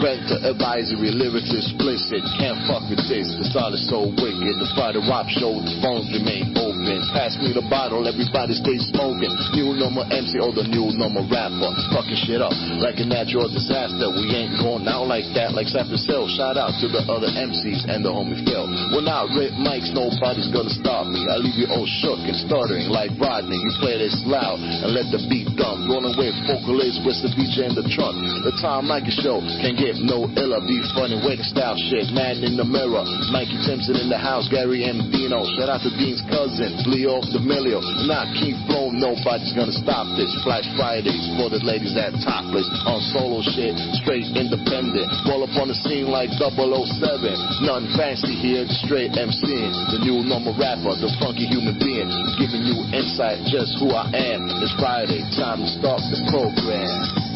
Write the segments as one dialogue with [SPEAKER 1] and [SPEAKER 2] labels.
[SPEAKER 1] Parental advisory, lyrics explicit. Can't fuck with this, the style is so wicked. The Friday Wop Show, the phones remain open. Pass me the bottle, everybody stay smoking. New normal MC or the new normal rapper. Fucking shit up like a natural disaster. We ain't going out like that, like Sapper Cell. Shout out to the other MCs and the homie Phil. When I rip mics, nobody's gonna stop me. I leave you all shook and stuttering like Rodney. You play this loud and let the beat dump. Rolling with vocalists with the DJ in the trunk. The Tom Mikey Show can't get no iller. Be funny with the style shit. Man in the mirror. Mikey Simpson in the house. Gary M. Dino. Shout out to Dean's cousin. Leo D'Amelio. Not keep flowing. Nobody's gonna stop this. Flash Fridays for the ladies that topless. On solo shit. Straight independent. Roll up on the scene like 007. Nothing fancy here. Straight MCing. The new normal rapper. The funky human being. Giving you insight just who I am. It's Friday. Time to start the program.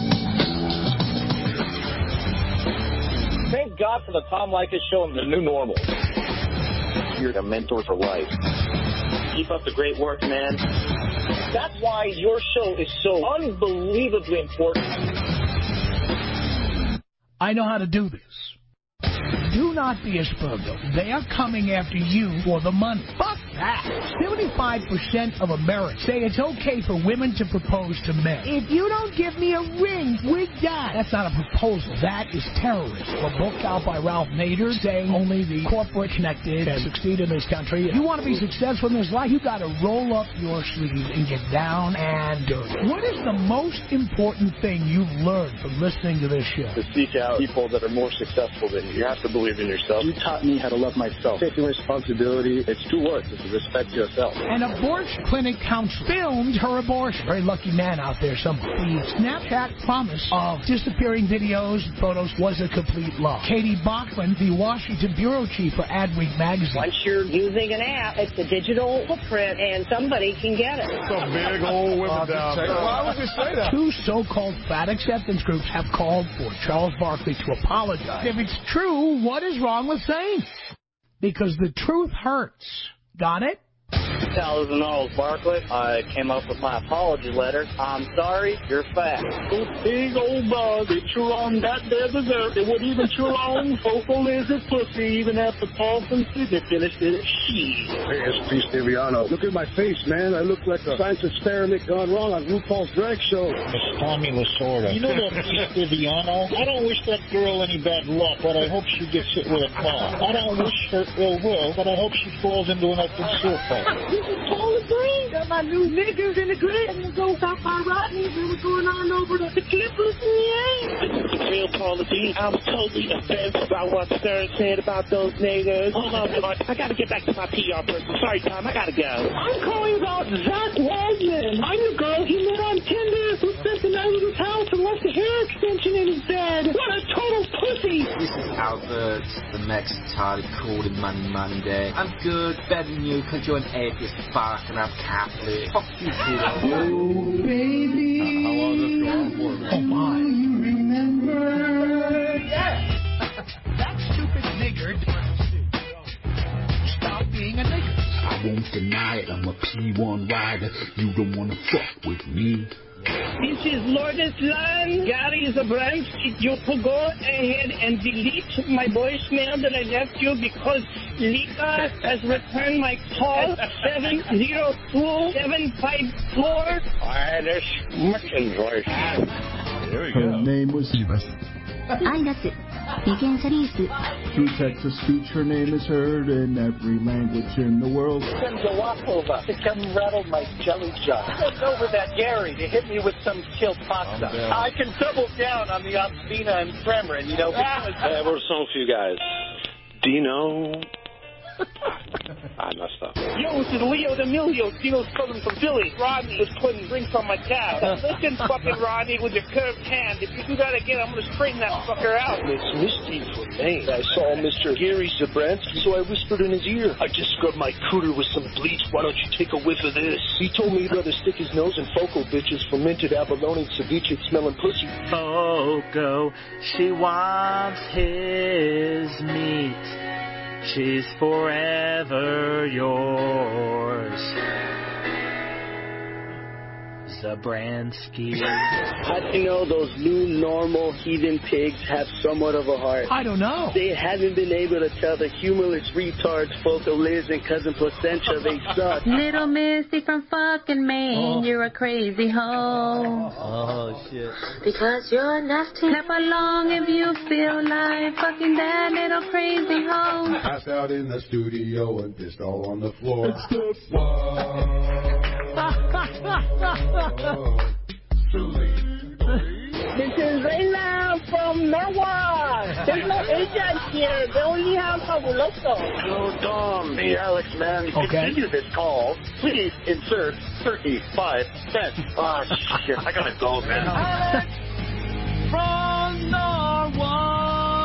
[SPEAKER 2] Thank God for the Tom Leykis Show and the new normal. You're a mentor for life. Keep up the great work, man. That's why your show is so unbelievably important.
[SPEAKER 3] I know how to do this. Do not be a Spergo. They are coming after you for the money. Fuck that. 75% of Americans say it's okay for women to propose to men. If you don't give me a ring, we're done. That's not a proposal. That is terrorism. A book out by Ralph Nader saying only the corporate connected can succeed in this country. If you want to be successful in this life, you got to roll up your sleeves and get down and dirty. What is the most important thing you've learned from listening to this show?
[SPEAKER 2] To seek out people that are more successful than you. You have to believe in yourself. You taught me how to love myself. Taking responsibility. It's 2 words. It's to respect yourself.
[SPEAKER 3] An abortion clinic counselor filmed her abortion. Very lucky man out there somewhere. The Snapchat promise of disappearing videos and photos was a complete lie. Katie Bachman, the Washington bureau chief for Adweek magazine.
[SPEAKER 4] Once you're using an app, it's a digital footprint, and somebody can get it.
[SPEAKER 5] It's a big old women down there. Why would you say that?
[SPEAKER 3] 2 so-called fat acceptance groups have called for Charles Barkley to apologize. If it's true, what is wrong with saying it? Because the truth hurts. Got it?
[SPEAKER 2] Charles Barkley. I came up with my apology letter. I'm sorry, you're fat. Those big old bugs that chew on that there dessert. They wouldn't even chew on Focal Lizard pussy even after Paul and Sidney finished it.
[SPEAKER 6] Hey, it's Pete Stiviano. Look at my face, man. I look like a science experiment gone wrong on RuPaul's drag show.
[SPEAKER 7] It's Tommy Lasorda. You know that Pete Stiviano? I don't wish that girl any bad luck, but I hope she gets hit with a car. I don't wish her ill will, but I hope she falls into an electric sewer pipe.
[SPEAKER 8] This is Paula Green. Got my new niggers in the grid. And it goes out by Rodney. We were going on over to the Clippers.
[SPEAKER 9] This is the real Paula Green. I'm totally offended by what Stern said about those niggers. Hold on, I got to get back to my PR person. Sorry, Tom, I got to go.
[SPEAKER 8] I'm calling about Zach Waldman. I'm the girl he met on Tinder who spent the night at his house and left a hair extension in his bed. What a total pussy.
[SPEAKER 10] This is Albert, the next retarded called in Money Day. I'm good, better than you because you're an atheist fuck and I'm Catholic. Fuck you, kiddo.
[SPEAKER 8] Oh, baby.
[SPEAKER 5] How long is this going for?
[SPEAKER 3] Oh, my.
[SPEAKER 8] You remember?
[SPEAKER 3] Yes. That stupid nigger. Stop being a nigger.
[SPEAKER 11] I won't deny it. I'm a P1 rider. You don't want to fuck with me.
[SPEAKER 8] This is Lourdes Land. Gary Zabransky. You could go ahead and delete my voicemail that I left you because Lika has returned my call 702-754.
[SPEAKER 9] Hi, this Merchant voice.
[SPEAKER 5] There we go.
[SPEAKER 11] Her name was
[SPEAKER 12] iNuts. Weekend Chinese.
[SPEAKER 11] Through Texas speech, her name is heard in every language in the world.
[SPEAKER 2] Send the Wapova to come rattle my jelly jar. Send over that Gary to hit me with some chilled pasta. I can double down on the Obscena and Kremlin, you know, because...
[SPEAKER 9] I have a song for you guys. Dino... I messed up.
[SPEAKER 2] Yo, this is Leo D'Amelio. Dino's coming from Philly. Rodney was putting drinks on my tab. Listen, fucking Rodney, with your curved hand. If you do that again, I'm going to straighten that fucker out.
[SPEAKER 9] It's Misty for me. I saw Mr. Gary Zabransky, so I whispered in his ear. I just scrubbed my cooter with some bleach. Why don't you take a whiff of this? He told me he'd rather stick his nose in Focal bitches, fermented abalone, ceviche, smelling pussy.
[SPEAKER 10] Foco, she wants his meat. She's forever yours.
[SPEAKER 13] Zabransky.
[SPEAKER 9] How do you know those new normal heathen pigs have somewhat of a heart?
[SPEAKER 3] I don't know.
[SPEAKER 9] They haven't been able to tell the humorless retards, Foco Liz and Cousin Placentia they suck.
[SPEAKER 14] Little Missy from fucking Maine, you're a crazy hoe.
[SPEAKER 13] Oh, shit.
[SPEAKER 14] Because you're nasty. Clap along if you feel like fucking that little crazy hoe.
[SPEAKER 15] Passed out in the studio and pissed all on the floor.
[SPEAKER 8] This is Rayna from Norwalk. There's no agent here. They only have Fabuloso.
[SPEAKER 2] Yo, Dom. Hey, Alex, man. Continue this call. Please insert 35 cents. Oh, shit. I gotta go, man.
[SPEAKER 8] Alex from Norwalk.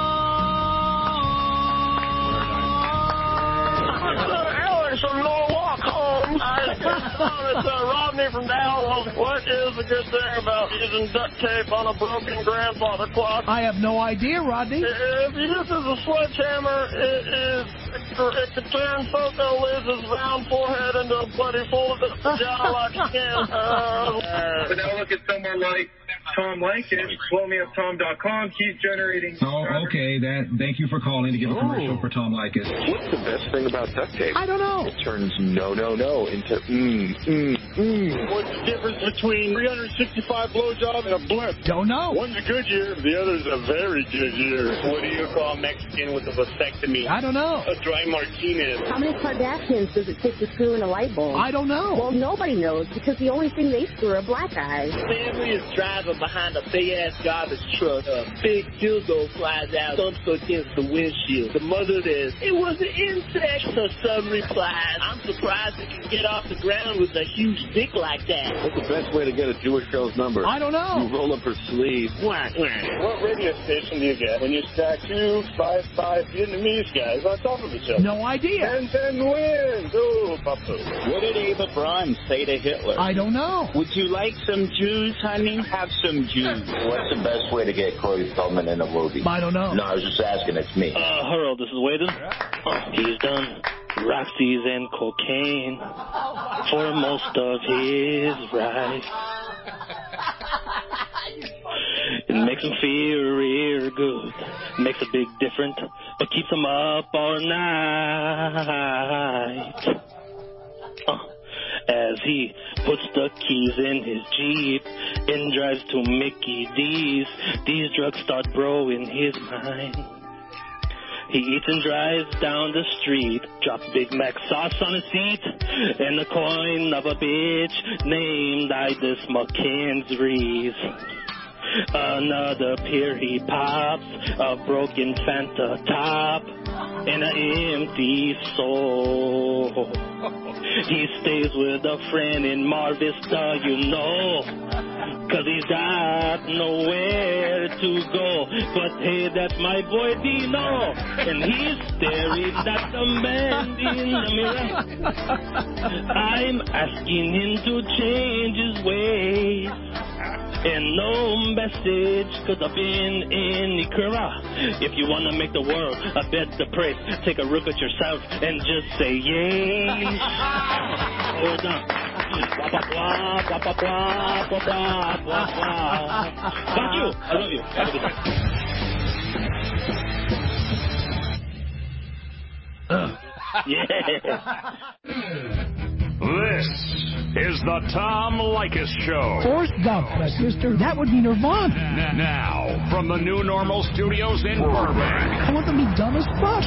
[SPEAKER 2] Alex from Norwalk, Holmes. It's Rodney from Dallas. What is the good thing about using duct tape on a broken grandfather clock?
[SPEAKER 3] I have no idea, Rodney.
[SPEAKER 2] If you use a sledgehammer, it can turn Foco Liz's round forehead into a bloody full of vagina like skin.
[SPEAKER 16] But now look at someone like Tom Likas, blowmeuptom.com, keeps generating...
[SPEAKER 17] Oh, okay. Thank you for calling to give a commercial for Tom Likas.
[SPEAKER 18] What's the best thing about duct tape?
[SPEAKER 3] I don't know.
[SPEAKER 18] It turns no into
[SPEAKER 2] What's the difference between 365 blowjobs and a blimp?
[SPEAKER 3] Don't know.
[SPEAKER 2] One's a good year, the other's a very good year. What do you call Mexican with a vasectomy?
[SPEAKER 3] I don't know.
[SPEAKER 2] A dry Martinez.
[SPEAKER 4] How many Kardashians does it take to screw in a light bulb?
[SPEAKER 3] I don't know.
[SPEAKER 4] Well, nobody knows because the only thing they screw are black eyes.
[SPEAKER 9] Family is driving behind a big-ass garbage truck. A big dildo flies out, thumps against the windshield. The mother says, "It was an insect." Her son replies, "I'm surprised it can get off the ground with a huge dick like that."
[SPEAKER 18] What's the best way to get a Jewish girl's number?
[SPEAKER 3] I don't know.
[SPEAKER 18] You roll up her sleeve.
[SPEAKER 2] What radio station do you get when you stack 2 5 Vietnamese guys on top of each other?
[SPEAKER 3] No idea.
[SPEAKER 2] 10 wins. Oh, papu.
[SPEAKER 7] What did Eva Braun say to Hitler?
[SPEAKER 3] I don't know.
[SPEAKER 7] Would you like some Jews, honey? Have some Jews.
[SPEAKER 19] What's the best way to get Corey Feldman in a movie?
[SPEAKER 3] I don't know.
[SPEAKER 19] No, I was just asking. It's me.
[SPEAKER 2] Harold, this is Waden. He's done Roxy's and cocaine for most of his life. It makes him feel real good. Makes a big difference, but keeps him up all night. As he puts the keys in his Jeep and drives to Mickey D's, these drugs start blowing his mind. He eats and drives down the street, drops Big Mac sauce on his seat, and the coin of a bitch named Idis McKendry's. Another pier he pops, a broken Fanta top, and an empty soul. He stays with a friend in Mar Vista, you know, 'cause he's got nowhere to go. But hey, that's my boy Dino, and he's staring at the man in the mirror. I'm asking him to change his ways. And no message could have been any clearer. If you want to make the world a better place, take a look at yourself and just say yay. Hold on. Thank you. I love you. Have a good time. Yeah.
[SPEAKER 20] This is the Tom Likas Show.
[SPEAKER 3] Forrest Gump, my sister. That would be Nirvana.
[SPEAKER 20] Now, from the New Normal Studios in Burbank.
[SPEAKER 3] I want them to be dumb as fuck.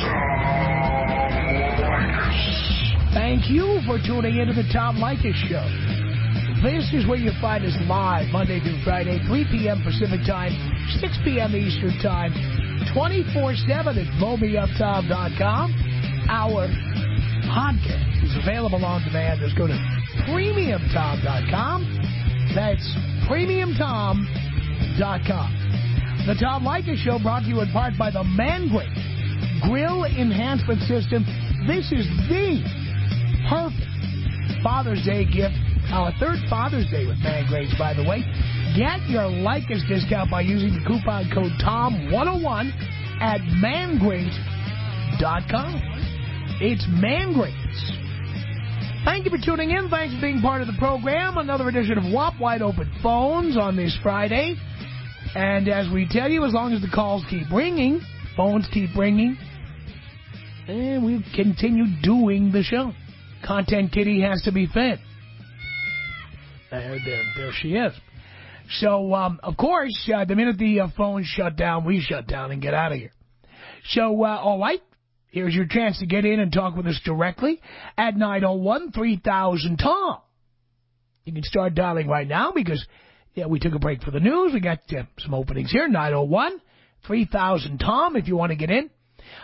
[SPEAKER 3] Thank you for tuning into the Tom Likas Show. This is where you find us live Monday through Friday, 3 p.m. Pacific Time, 6 p.m. Eastern Time, 24/7 at blowmeuptom.com. Our podcast is available on demand. Just go to premiumtom.com. That's premiumtom.com. The Tom Likas Show brought to you in part by the Mangrate Grill Enhancement System. This is the perfect Father's Day gift. Our third Father's Day with Mangrates, by the way. Get your Likas discount by using the coupon code TOM101 at mangrate.com. It's Mangrates. Thank you for tuning in. Thanks for being part of the program. Another edition of WAP, Wide Open Phones on this Friday. And as we tell you, as long as the calls keep ringing, phones keep ringing, and we'll continue doing the show. Content Kitty has to be fed. There she is. So, of course, the minute the phones shut down, we shut down and get out of here. So, all right, here's your chance to get in and talk with us directly at 901-3000-TOM. You can start dialing right now because, we took a break for the news. We got some openings here. 901-3000-TOM if you want to get in.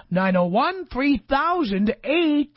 [SPEAKER 3] 901-3000-866.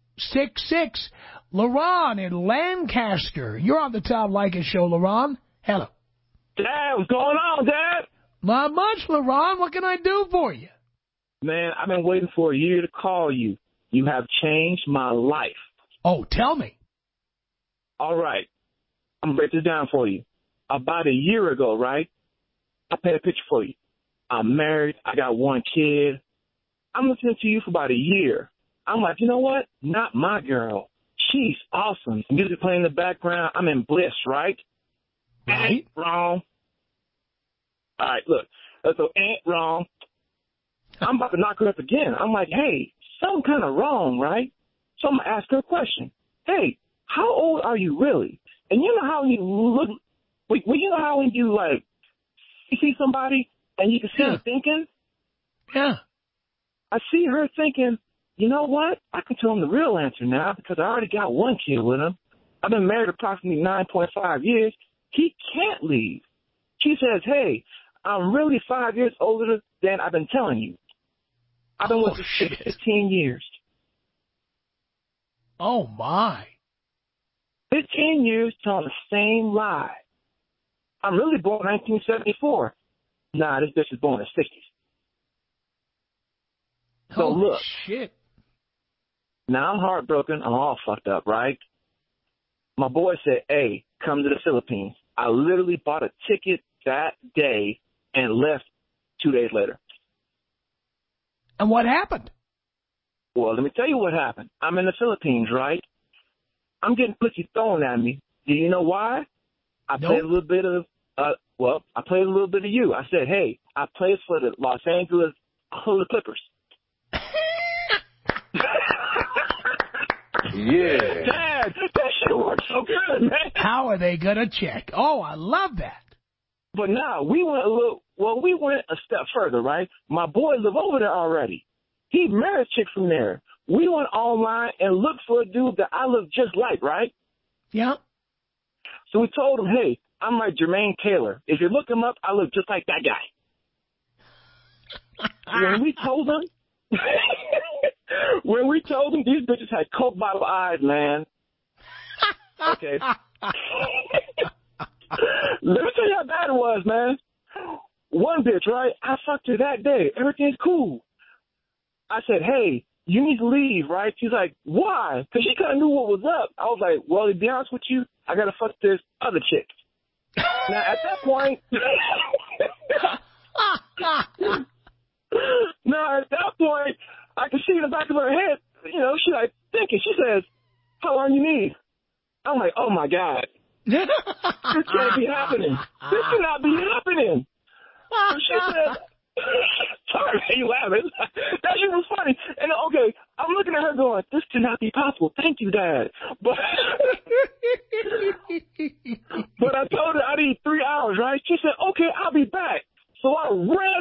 [SPEAKER 3] LaRon in Lancaster. You're on the Tom Leykis Show, LaRon. Hello.
[SPEAKER 13] Dad, what's going on, Dad?
[SPEAKER 3] Not much, LaRon. What can I do for you?
[SPEAKER 13] Man, I've been waiting for a year to call you. You have changed my life.
[SPEAKER 3] Oh, tell me.
[SPEAKER 13] All right. I'm going to break this down for you. About a year ago, right, I painted a picture for you. I'm married. I got one kid. I'm listening to you for about a year. I'm like, you know what? Not my girl. She's awesome. Music playing in the background. I'm in bliss, right?
[SPEAKER 3] Right.
[SPEAKER 13] Ain't wrong. All right, look. So ain't wrong. I'm about to knock her up again. I'm like, hey, something kind of wrong, right? So I'm going to ask her a question. Hey, how old are you really? And you know how you look, well, you know how when you, like, you see somebody and you can see them thinking?
[SPEAKER 3] Yeah.
[SPEAKER 13] I see her thinking, you know what? I can tell him the real answer now because I already got one kid with him. I've been married approximately 9.5 years. He can't leave. She says, hey, I'm really 5 years older than I've been telling you. I've been with this chick 15 years.
[SPEAKER 3] Oh, my.
[SPEAKER 13] 15 years telling the same lie. I'm really born in 1974. Nah, this bitch is born in the 60s. So look.
[SPEAKER 3] Shit.
[SPEAKER 13] Now I'm heartbroken. I'm all fucked up, right? My boy said, hey, come to the Philippines. I literally bought a ticket that day and left 2 days later.
[SPEAKER 3] And what happened?
[SPEAKER 13] Well, let me tell you what happened. I'm in the Philippines, right? I'm getting pussy thrown at me. Do you know why? I played a little bit of, I played a little bit of you. I said, hey, I played for the Los Angeles Clippers.
[SPEAKER 18] Yeah.
[SPEAKER 13] Dad, that shit works so good, man.
[SPEAKER 3] How are they going to check? Oh, I love that.
[SPEAKER 13] But now, we went a step further, right? My boy live over there already. He married a chick from there. We went online and looked for a dude that I look just like, right?
[SPEAKER 3] Yeah.
[SPEAKER 13] So we told him, hey, I'm like Jermaine Taylor. If you look him up, I look just like that guy. When we told him, these bitches had Coke bottle eyes, man. Okay. Let me tell you how bad it was, man. One bitch, right? I fucked her that day. Everything's cool. I said, hey, you need to leave, right? She's like, why? Because she kind of knew what was up. I was like, well, to be honest with you, I got to fuck this other chick. Now, at that point, I can see in the back of her head, you know, she's like thinking. She says, how long you need? I'm like, oh, my God. This can't be happening. This cannot be happening. So she said, sorry, man, you laughing. That shit was funny. And, okay, I'm looking at her going, this cannot be possible. Thank you, Dad. But I told her I need 3 hours, right? She said, okay, I'll be back. So I ran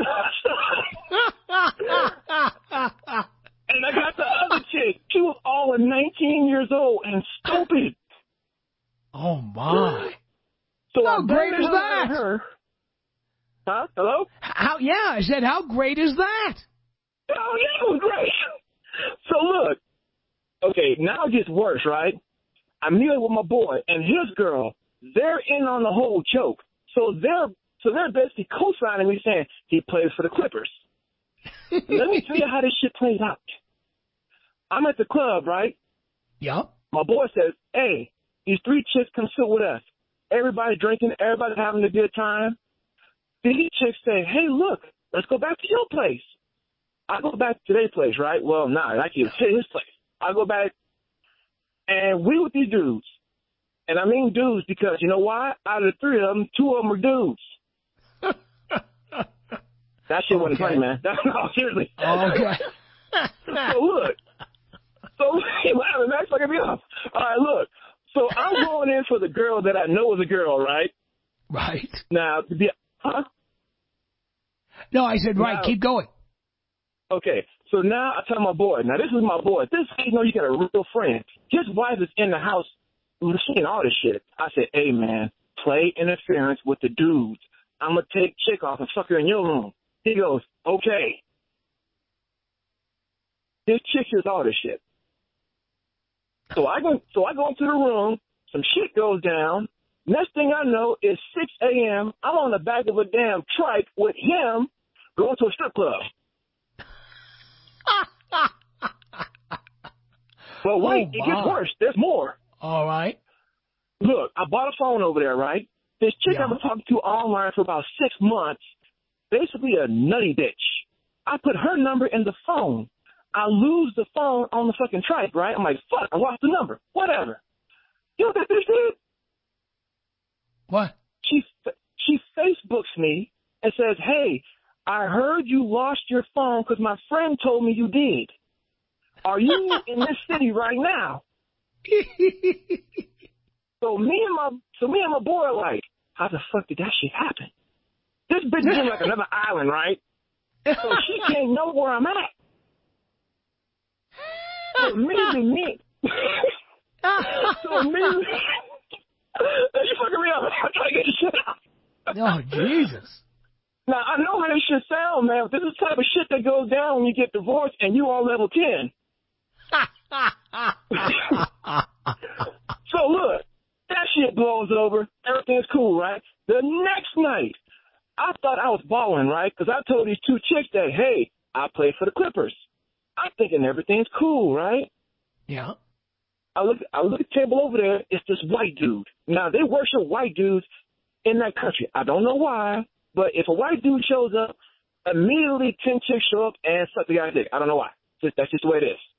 [SPEAKER 13] and I got the other chick. She was all of 19 years old and stupid.
[SPEAKER 3] Oh, my.
[SPEAKER 13] So
[SPEAKER 3] how great is that?
[SPEAKER 13] Her. Huh? Hello?
[SPEAKER 3] I said, how great is that?
[SPEAKER 13] Oh, yeah, it was great. So, look. Okay, now it gets worse, right? I'm meeting with my boy and his girl. They're in on the whole joke. So they're basically co-signing me saying he plays for the Clippers. Let me tell you how this shit plays out. I'm at the club, right?
[SPEAKER 3] Yep.
[SPEAKER 13] My boy says, hey, these 3 chicks come sit with us. Everybody's drinking. Everybody's having a good time. These chicks say, hey, look, let's go back to your place. I go back to their place, right? Well, nah, I can hit his place. I go back And we with these dudes. And I mean dudes because, you know why? Out of the three of them, two of them were dudes. That shit wasn't funny, man. No, seriously.
[SPEAKER 3] Okay.
[SPEAKER 13] So look. So, Max fucking me up. All right, look. So I'm going in for the girl that I know is a girl, right?
[SPEAKER 3] Right.
[SPEAKER 13] Now, huh?
[SPEAKER 3] No, I said, right, keep going.
[SPEAKER 13] Okay, so now I tell my boy, now this is my boy. This is how you know you got a real friend. His wife is in the house seeing all this shit. I said, hey, man, play interference with the dudes. I'm going to take chick off and fuck her in your room. He goes, okay. This chick hears all this shit. So I go into the room, some shit goes down. Next thing I know is 6 a.m. I'm on the back of a damn trike with him going to a strip club. But wait, it gets worse. There's more.
[SPEAKER 3] All right.
[SPEAKER 13] Look, I bought a phone over there, right? This chick I've been talking to online for about 6 months, basically a nutty bitch. I put her number in the phone. I lose the phone on the fucking trike, right? I'm like, fuck, I lost the number. Whatever. You know what that bitch did?
[SPEAKER 3] What?
[SPEAKER 13] She Facebooks me and says, hey, I heard you lost your phone because my friend told me you did. Are you in this city right now? So me and my boy are like, how the fuck did that shit happen? This bitch is in like another island, right? So she can't know where I'm at. So me. You fucking me up. I'm trying to get this shit out.
[SPEAKER 3] Oh, Jesus.
[SPEAKER 13] Now, I know how this shit sound, man. This is the type of shit that goes down when you get divorced and you on level 10. So, look, that shit blows over. Everything's cool, right? The next night, I thought I was balling, right? Because I told these two chicks that, hey, I play for the Clippers. I'm thinking everything's cool, right?
[SPEAKER 3] Yeah.
[SPEAKER 13] I look at the table over there. It's this white dude. Now, they worship white dudes in that country. I don't know why, but if a white dude shows up, immediately 10 chicks show up and suck the guy's dick. I don't know why. That's just the way it is.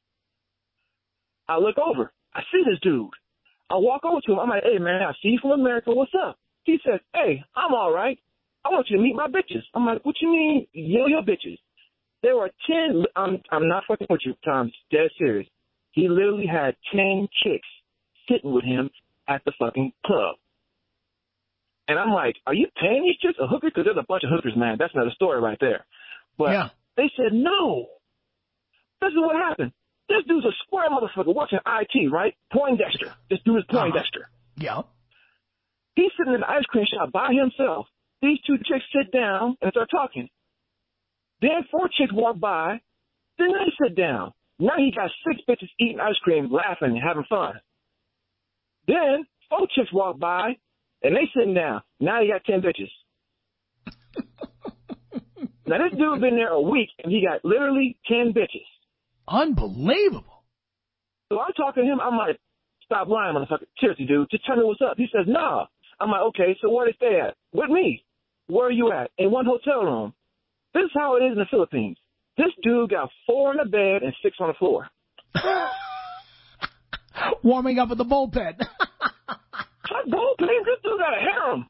[SPEAKER 13] I look over. I see this dude. I walk over to him. I'm like, hey, man, I see you from America. What's up? He says, hey, I'm all right. I want you to meet my bitches. I'm like, what you mean, your bitches? There were 10. I'm not fucking with you, Tom. Dead serious. He literally had 10 chicks sitting with him at the fucking club. And I'm like, are you paying these chicks a hooker? Because there's a bunch of hookers, man. That's another story right there. But they said, no. This is what happened. This dude's a square motherfucker works in IT, right? Poindexter. This dude is Poindexter.
[SPEAKER 3] Yeah.
[SPEAKER 13] He's sitting in the ice cream shop by himself. These two chicks sit down and start talking. Then 4 chicks walk by. Then they sit down. Now he got 6 bitches eating ice cream, laughing, and having fun. Then 4 chicks walk by, and they sitting down. Now he got 10 bitches. Now this dude been there a week, and he got literally 10 bitches.
[SPEAKER 3] Unbelievable.
[SPEAKER 13] So I'm talking to him. I'm like, stop lying, motherfucker. Seriously, dude. Just tell me what's up. He says, nah. I'm like, okay, so where they stay at? With me. Where are you at? In one hotel room. This is how it is in the Philippines. This dude got 4 in the bed and 6 on the floor.
[SPEAKER 3] Warming up at the bullpen.
[SPEAKER 13] What bullpen? This dude got a harem.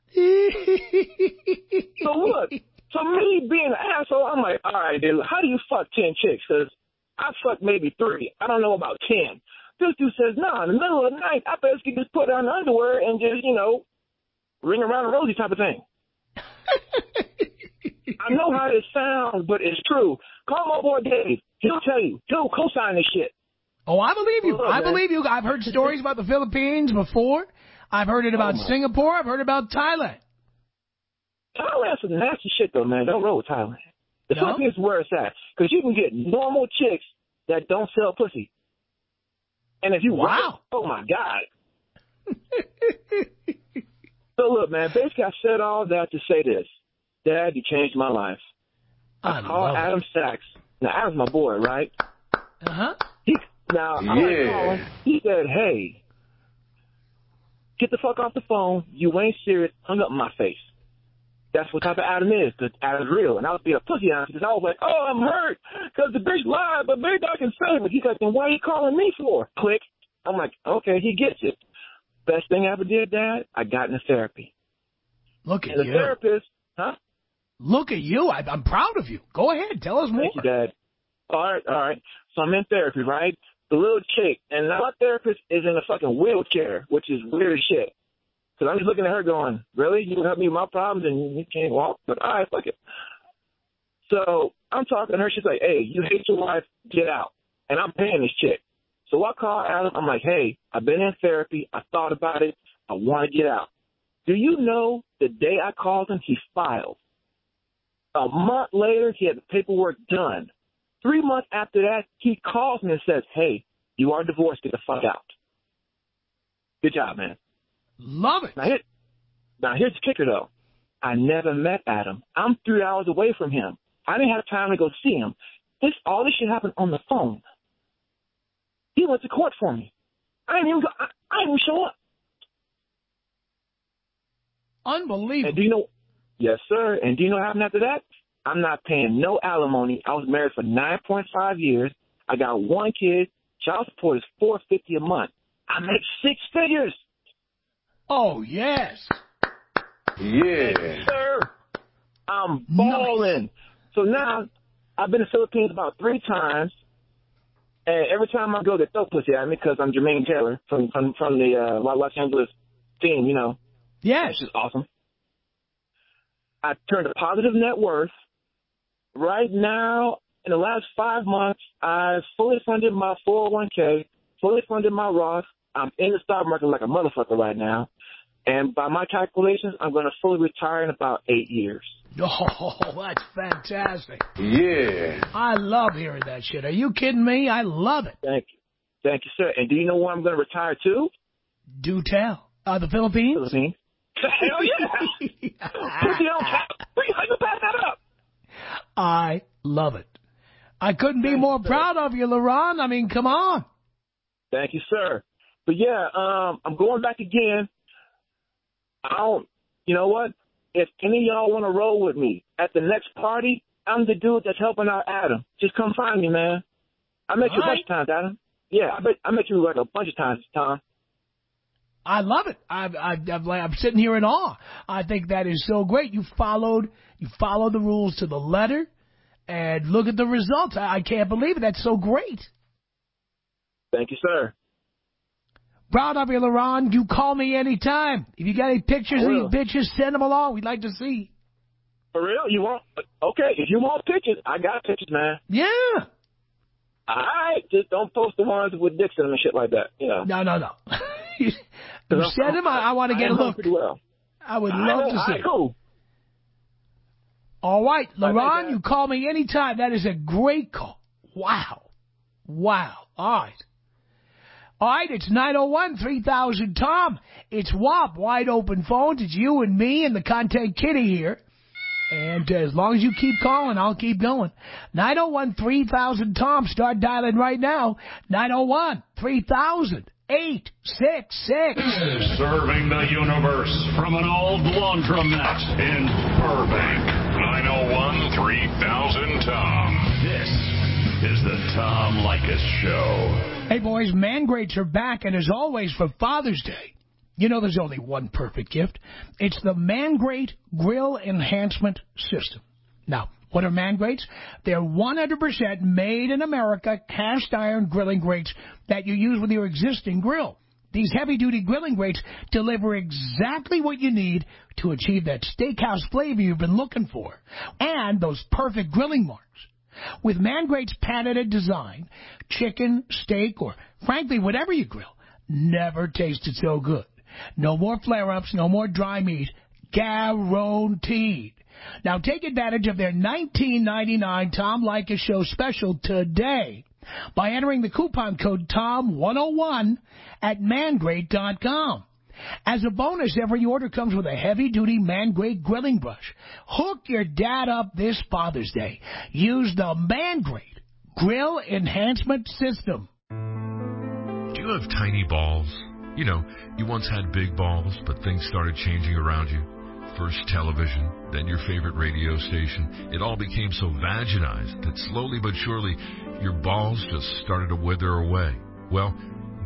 [SPEAKER 13] So look, so me being an asshole, I'm like, all right, dude, how do you fuck 10 chicks? Because I fucked maybe 3. I don't know about 10. This dude says, no, in the middle of the night, I basically just put on underwear and just, ring around the rosy type of thing. I know how this sounds, but it's true. Call my boy Dave. He'll tell you. He'll co-sign this shit.
[SPEAKER 3] Oh, I believe you. I believe you. I've heard stories about the Philippines before. I've heard it about Singapore. I've heard about Thailand.
[SPEAKER 13] Thailand's some nasty shit, though, man. Don't roll with Thailand. The Philippines is where it's at. Because you can get normal chicks that don't sell pussy. And if you oh, my God. So, look, man, basically I said all that to say this. Dad, you changed my life. I called Adam Sachs. Now, Adam's my boy, right?
[SPEAKER 3] Uh-huh.
[SPEAKER 13] He said, hey, get the fuck off the phone. You ain't serious. Hung up in my face. That's what type of Adam is, because Adam's real. And I was being a pussy on because I was like, oh, I'm hurt because the bitch lied, but maybe I can save it. He's like, then why are you calling me for? Click. I'm like, okay, he gets it. Best thing I ever did, Dad, I got into therapy.
[SPEAKER 3] Look at
[SPEAKER 13] and
[SPEAKER 3] you.
[SPEAKER 13] The therapist, huh?
[SPEAKER 3] Look at you. I'm proud of you. Go ahead. Tell us more.
[SPEAKER 13] Thank you, Dad. All right. So I'm in therapy, right? The little chick, and now my therapist is in a fucking wheelchair, which is weird as shit. Because I'm just looking at her going, really? You can help me with my problems and you can't walk? But all right, fuck it. So I'm talking to her. She's like, hey, you hate your wife, get out. And I'm paying this chick. So I call Adam. I'm like, hey, I've been in therapy. I thought about it. I want to get out. Do you know the day I called him, he filed? A month later, he had the paperwork done. 3 months after that, he calls me and says, hey, you are divorced. Get the fuck out. Good job, man.
[SPEAKER 3] Love it.
[SPEAKER 13] Now here's the kicker, though. I never met Adam. I'm 3 hours away from him. I didn't have time to go see him. All this shit happened on the phone. He went to court for me. I didn't even go. I didn't even show up.
[SPEAKER 3] Unbelievable.
[SPEAKER 13] And do you know? Yes, sir. And do you know what happened after that? I'm not paying no alimony. I was married for 9.5 years. I got 1 kid. Child support is $450 a month. I make 6 figures.
[SPEAKER 3] Oh, yes.
[SPEAKER 13] Yeah. Yes, sir. I'm balling. Nice. So now I've been to the Philippines about 3 times. And every time I go, they throw pussy at me because I'm Jermaine Taylor from the Los Angeles team, you know.
[SPEAKER 3] Yes.
[SPEAKER 13] Which is awesome. I turned a positive net worth. Right now, in the last 5 months, I've fully funded my 401k, fully funded my Roth. I'm in the stock market like a motherfucker right now. And by my calculations, I'm going to fully retire in about 8 years.
[SPEAKER 3] Oh, that's fantastic.
[SPEAKER 13] Yeah.
[SPEAKER 3] I love hearing that shit. Are you kidding me? I love it.
[SPEAKER 13] Thank you. Thank you, sir. And do you know where I'm going to retire to?
[SPEAKER 3] Do tell. The Philippines?
[SPEAKER 13] Philippines. Hell yeah. Pussy on top. How you pass that up?
[SPEAKER 3] I love it. I couldn't be more proud of you, LeRon. I mean, come on.
[SPEAKER 13] Thank you, sir. But yeah, I'm going back again. You know what? If any of y'all want to roll with me at the next party, I'm the dude that's helping out Adam. Just come find me, man. I met you a bunch of times, Adam. Yeah, I met you like a bunch of times, Tom.
[SPEAKER 3] I love it. I'm sitting here in awe. I think that is so great. You followed the rules to the letter, and look at the results. I can't believe it. That's so great.
[SPEAKER 13] Thank you, sir.
[SPEAKER 3] Proud of you, LeRon. You call me anytime. If you got any pictures of these bitches, send them along. We'd like to see.
[SPEAKER 13] For real? You want? Okay, if you want pictures, I got pictures, man.
[SPEAKER 3] Yeah.
[SPEAKER 13] All right. Just don't post the ones with dicks in them and shit like that. You know.
[SPEAKER 3] No. You send them. I want to get a look.
[SPEAKER 13] Well.
[SPEAKER 3] I would love to see.
[SPEAKER 13] Cool.
[SPEAKER 3] All right, LeRon, you call me anytime. That is a great call. Wow. All right, it's 901-3000-TOM. It's WAP, wide open phones. It's you and me and the Content Kitty here. And as long as you keep calling, I'll keep going. 901-3000-TOM. Start dialing right now. 901-3000-866.
[SPEAKER 20] Serving the universe from an old laundromat in Burbank. 901-3000-TOM. This is the Tom Leykis Show.
[SPEAKER 3] Hey, boys, Man Greats are back, and as always, for Father's Day, you know there's only one perfect gift. It's the Man Great Grill Enhancement System. Now, what are Man Greats? They're 100% made in America cast iron grilling grates that you use with your existing grill. These heavy-duty grilling grates deliver exactly what you need to achieve that steakhouse flavor you've been looking for and those perfect grilling marks. With Man Great's patented design, chicken, steak, or frankly, whatever you grill, never tasted so good. No more flare-ups, no more dry meat, guaranteed. Now take advantage of their $19.99 Tom Leykis Show special today by entering the coupon code TOM101 at mangreat.com. As a bonus, every order comes with a heavy-duty Man Great grilling brush. Hook your dad up this Father's Day. Use the Man Great Grill Enhancement System.
[SPEAKER 21] Do you have tiny balls? You know, you once had big balls, but things started changing around you. First television, then your favorite radio station. It all became so vaginized that slowly but surely your balls just started to wither away. Well,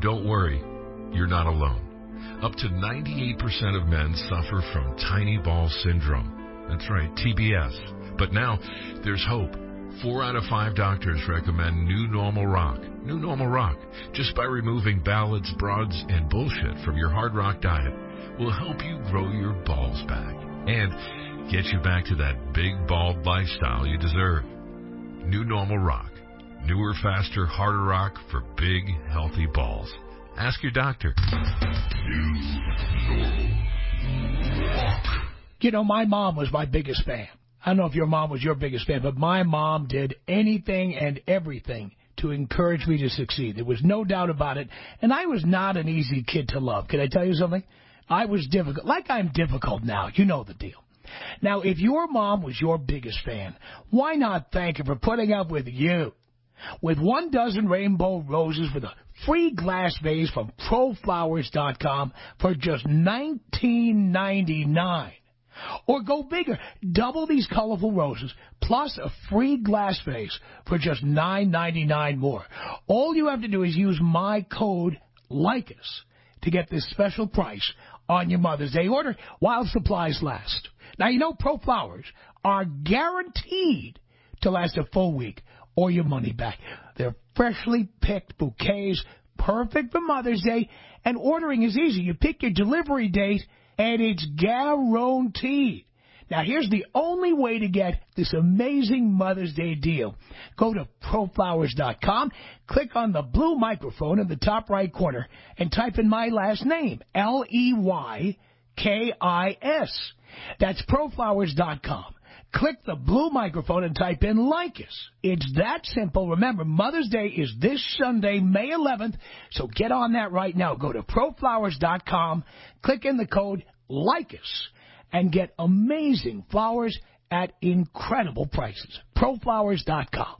[SPEAKER 21] Don't worry, you're not alone. Up to 98% of men suffer from tiny ball syndrome. That's right, TBS. But now there's hope. 4 out of 5 doctors recommend New Normal Rock. New Normal Rock, just by removing ballads, broads, and bullshit from your hard rock diet, will help you grow your balls back and get you back to that big, bald lifestyle you deserve. New Normal Rock. Newer, faster, harder rock for big, healthy balls. Ask your doctor. New Normal Rock.
[SPEAKER 3] You know, my mom was my biggest fan. I don't know if your mom was your biggest fan, but my mom did anything and everything to encourage me to succeed. There was no doubt about it. And I was not an easy kid to love. Can I tell you something? I was difficult. Like I'm difficult now. You know the deal. Now, if your mom was your biggest fan, why not thank her for putting up with you? With 1 dozen rainbow roses with a free glass vase from ProFlowers.com for just $19.99. Or go bigger, double these colorful roses, plus a free glass vase for just $9.99 more. All you have to do is use my code LIKEUS to get this special price on your Mother's Day order while supplies last. Now, you know Pro Flowers are guaranteed to last a full week or your money back. They're freshly picked bouquets, perfect for Mother's Day, and ordering is easy. You pick your delivery date, and it's guaranteed. Now, here's the only way to get this amazing Mother's Day deal. Go to ProFlowers.com, click on the blue microphone in the top right corner, and type in my last name, LEYKIS. That's ProFlowers.com. Click the blue microphone and type in LIKEUS. It's that simple. Remember, Mother's Day is this Sunday, May 11th, so get on that right now. Go to ProFlowers.com, click in the code LIKEUS, and get amazing flowers at incredible prices. ProFlowers.com.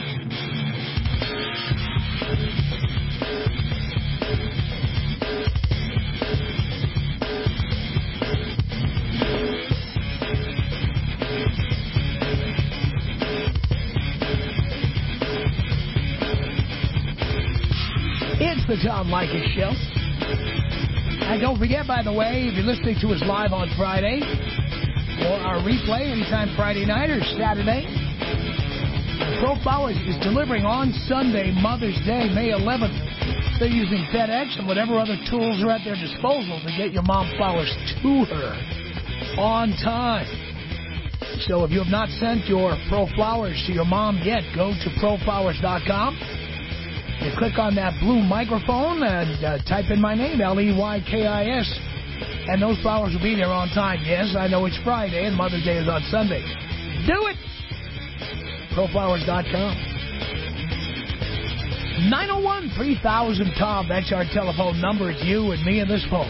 [SPEAKER 3] It's the Tom Leykis Show. And don't forget, by the way, if you're listening to us live on Friday, or our replay anytime Friday night or Saturday, Pro Flowers is delivering on Sunday, Mother's Day, May 11th. They're using FedEx and whatever other tools are at their disposal to get your mom flowers to her on time. So if you have not sent your Pro Flowers to your mom yet, go to ProFlowers.com. You click on that blue microphone and type in my name, LEYKIS, and those flowers will be there on time. Yes, I know it's Friday and Mother's Day is on Sunday. Do it! ProFlowers.com. 901-3000-TOM. That's our telephone number. It's you and me in this phone.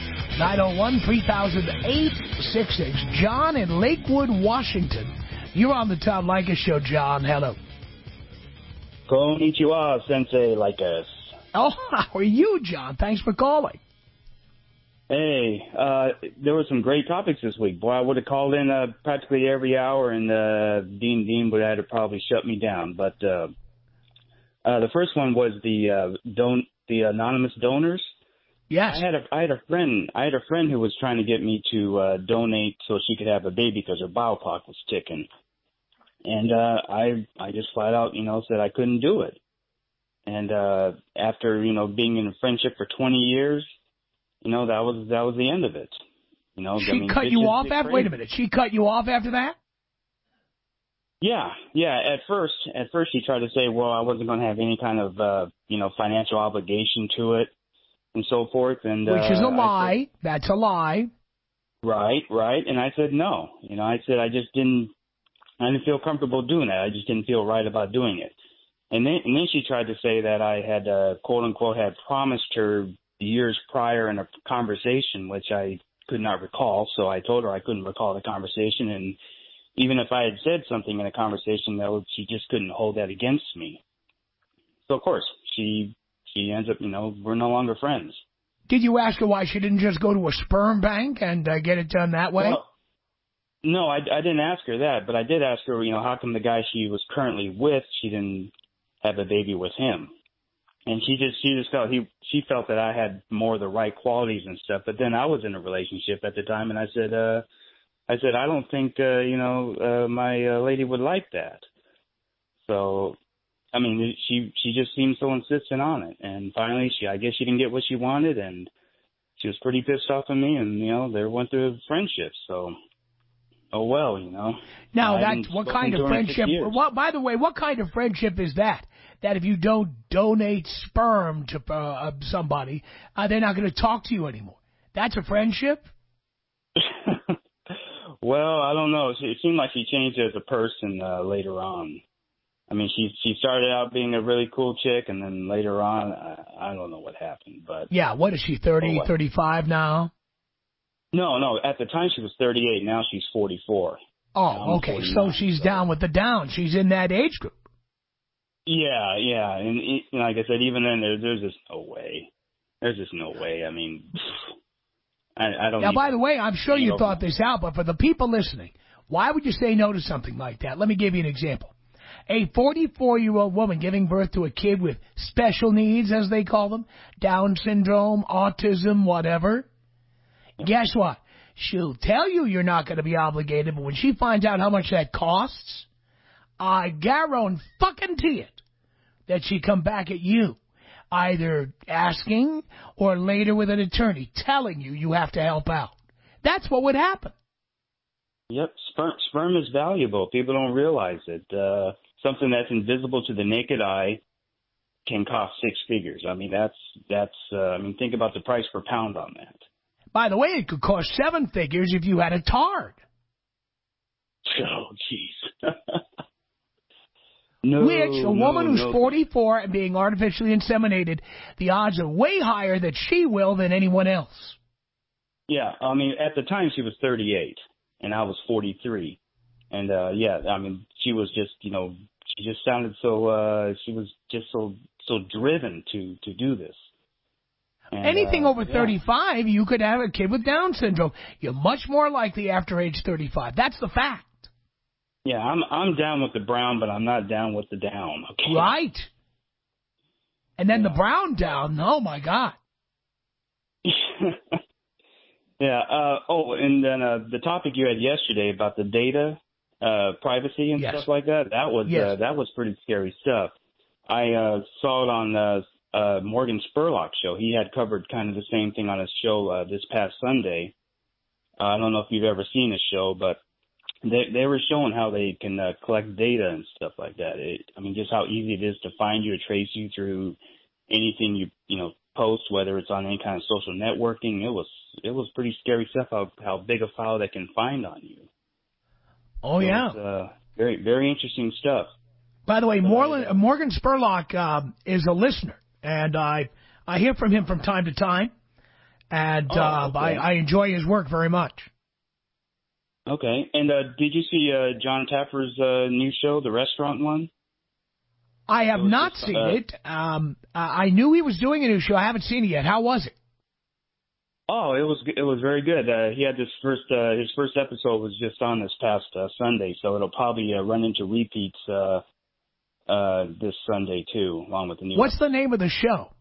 [SPEAKER 3] 901-3000-866. John in Lakewood, Washington. You're on the Tom Leykis Show, John. Hello.
[SPEAKER 2] Konnichiwa, Sensei Leykis.
[SPEAKER 3] Oh, how are you, John? Thanks for calling.
[SPEAKER 2] Hey, there were some great topics this week. Boy, I would have called in practically every hour, and Dean would have probably shut me down. But the first one was the anonymous donors.
[SPEAKER 3] Yes.
[SPEAKER 2] I had a friend who was trying to get me to donate so she could have a baby because her bowel clock was ticking. And I just flat out, said I couldn't do it. And after, being in a friendship for 20 years, that was the end of it.
[SPEAKER 3] She cut you off after? Wait a minute. She cut you off after that?
[SPEAKER 2] Yeah. At first she tried to say, well, I wasn't going to have any kind of, financial obligation to it and so forth. And
[SPEAKER 3] which is a lie. That's a lie.
[SPEAKER 2] Right. And I said no. I said I didn't feel comfortable doing that. I just didn't feel right about doing it. And then she tried to say that I had, quote unquote, had promised her years prior in a conversation, which I could not recall. So I told her I couldn't recall the conversation. And even if I had said something in a conversation, she just couldn't hold that against me. So, of course, she ends up, we're no longer friends.
[SPEAKER 3] Did you ask her why she didn't just go to a sperm bank and get it done that way?
[SPEAKER 2] Well, no, I didn't ask her that, but I did ask her, how come the guy she was currently with, she didn't have a baby with him?
[SPEAKER 1] And she felt that I had more of the right qualities and stuff. But then I was in a relationship at the time, and I said, I don't think, my lady would like that. So, I mean, she just seemed so insistent on it. And finally, I guess she didn't get what she wanted, and she was pretty pissed off at me, and, they went through friendship. So, oh, well,
[SPEAKER 3] Now, that's what kind of friendship? Well, by the way, what kind of friendship is that? That if you don't donate sperm to somebody, they're not going to talk to you anymore. That's a friendship?
[SPEAKER 1] Well, I don't know. It seemed like she changed as a person later on. I mean, she started out being a really cool chick, and then later on, I don't know what happened. But
[SPEAKER 3] yeah, what is she, 30, 35 now?
[SPEAKER 1] No. At the time, she was 38. Now she's 44.
[SPEAKER 3] Oh, okay. So she's down with the down. She's in that age group.
[SPEAKER 1] Yeah. And like I said, even then, there's just no way. There's just no way. I mean, I don't.
[SPEAKER 3] Now, by the way, I'm sure you thought this out, but for the people listening, why would you say no to something like that? Let me give you an example. A 44-year-old woman giving birth to a kid with special needs, as they call them, Down syndrome, autism, whatever. Guess what? She'll tell you you're not going to be obligated, but when she finds out how much that costs, I guarantee it that she come back at you, either asking or later with an attorney telling you have to help out. That's what would happen.
[SPEAKER 1] Yep, sperm is valuable. People don't realize it. Something that's invisible to the naked eye can cost six figures. I mean, think about the price per pound on that.
[SPEAKER 3] By the way, it could cost seven figures if you had a tard.
[SPEAKER 1] Oh, jeez.
[SPEAKER 3] Which, a woman who's 44 and being artificially inseminated, the odds are way higher that she will than anyone else.
[SPEAKER 1] Yeah, I mean, at the time she was 38, and I was 43. And, I mean, she was just, she just sounded so, she was just so driven to do this. And,
[SPEAKER 3] anything over 35, you could have a kid with Down syndrome. You're much more likely after age 35. That's the fact.
[SPEAKER 1] Yeah, I'm down with the brown, but I'm not down with the down. Okay?
[SPEAKER 3] Right. And then the brown down, oh, my God.
[SPEAKER 1] Yeah. And then the topic you had yesterday about the data, privacy and stuff like that, that was pretty scary stuff. I saw it on Morgan Spurlock's show. He had covered kind of the same thing on his show this past Sunday. I don't know if you've ever seen his show, but they were showing how they can collect data and stuff like that. Just how easy it is to find you or trace you through anything you post, whether it's on any kind of social networking. It was pretty scary stuff how big a file they can find on you.
[SPEAKER 3] Oh,
[SPEAKER 1] so
[SPEAKER 3] yeah.
[SPEAKER 1] It's, very, very interesting stuff.
[SPEAKER 3] By the way, Morgan Spurlock is a listener, and I hear from him from time to time, and okay. I enjoy his work very much.
[SPEAKER 1] Okay. And did you see John Taffer's new show, the restaurant one?
[SPEAKER 3] I have not seen it. I knew he was doing a new show. I haven't seen it yet. How was it?
[SPEAKER 1] Oh, it was very good. He had his first episode was just on this past Sunday, so it'll probably run into repeats this Sunday too, along with the new.
[SPEAKER 3] What's the name of the show?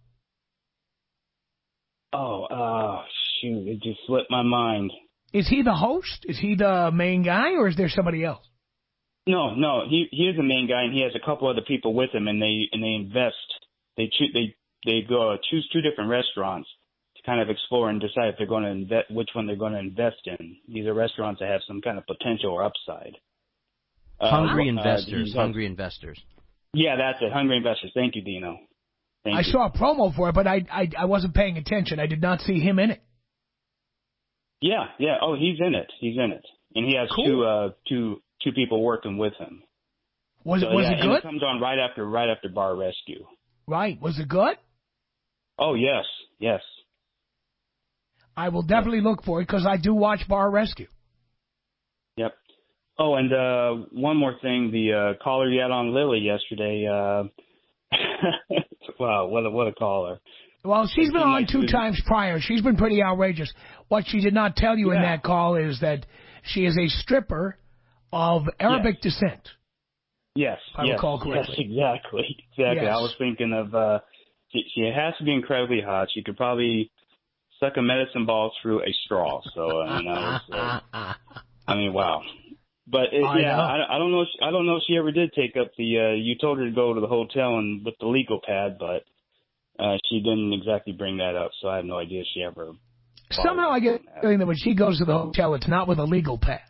[SPEAKER 1] Oh, shoot! It just slipped my mind.
[SPEAKER 3] Is he the host? Is he the main guy, or is there somebody else?
[SPEAKER 1] No. He is the main guy, and he has a couple other people with him, and they invest. They go choose two different restaurants to kind of explore and decide if they're going to invest, which one they're going to invest in. These are restaurants that have some kind of potential or upside.
[SPEAKER 22] Hungry investors. Yeah,
[SPEAKER 1] that's it. Hungry investors. Thank you, Dino.
[SPEAKER 3] I saw a promo for it, but I wasn't paying attention. I did not see him in it.
[SPEAKER 1] Yeah. Oh, he's in it. And he has two people working with him.
[SPEAKER 3] Was it good?
[SPEAKER 1] It comes on right after Bar Rescue.
[SPEAKER 3] Right. Was it good?
[SPEAKER 1] Oh, yes.
[SPEAKER 3] I will definitely look for it because I do watch Bar Rescue.
[SPEAKER 1] Yep. Oh, and one more thing. The caller you had on Lily yesterday, wow, what a caller.
[SPEAKER 3] Well, she's been on two times prior. She's been pretty outrageous. What she did not tell you in that call is that she is a stripper of Arabic descent.
[SPEAKER 1] Yes,
[SPEAKER 3] if I recall correctly.
[SPEAKER 1] Yes, exactly. Yes. I was thinking of she has to be incredibly hot. She could probably suck a medicine ball through a straw. So I mean, wow. But I don't know. I don't know if she ever did take up the. You told her to go to the hotel and with the legal pad, but she didn't exactly bring that up. So I have no idea if she ever.
[SPEAKER 3] Somehow I get the feeling that when she goes to the hotel, it's not with a legal pad.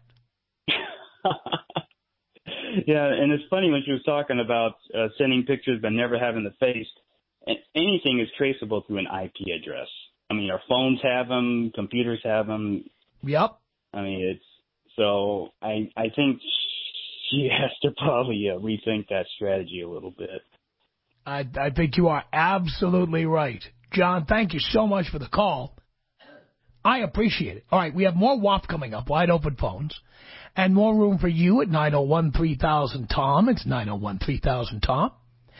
[SPEAKER 1] Yeah, and it's funny when she was talking about sending pictures but never having the face. And anything is traceable through an IP address. I mean, our phones have them, computers have them.
[SPEAKER 3] Yep.
[SPEAKER 1] I mean, it's so. I think she has to probably rethink that strategy a little bit.
[SPEAKER 3] I think you are absolutely right, John. Thank you so much for the call. I appreciate it. All right, we have more WAP coming up, wide open phones, and more room for you at 901-3000-TOM. It's 901-3000-TOM.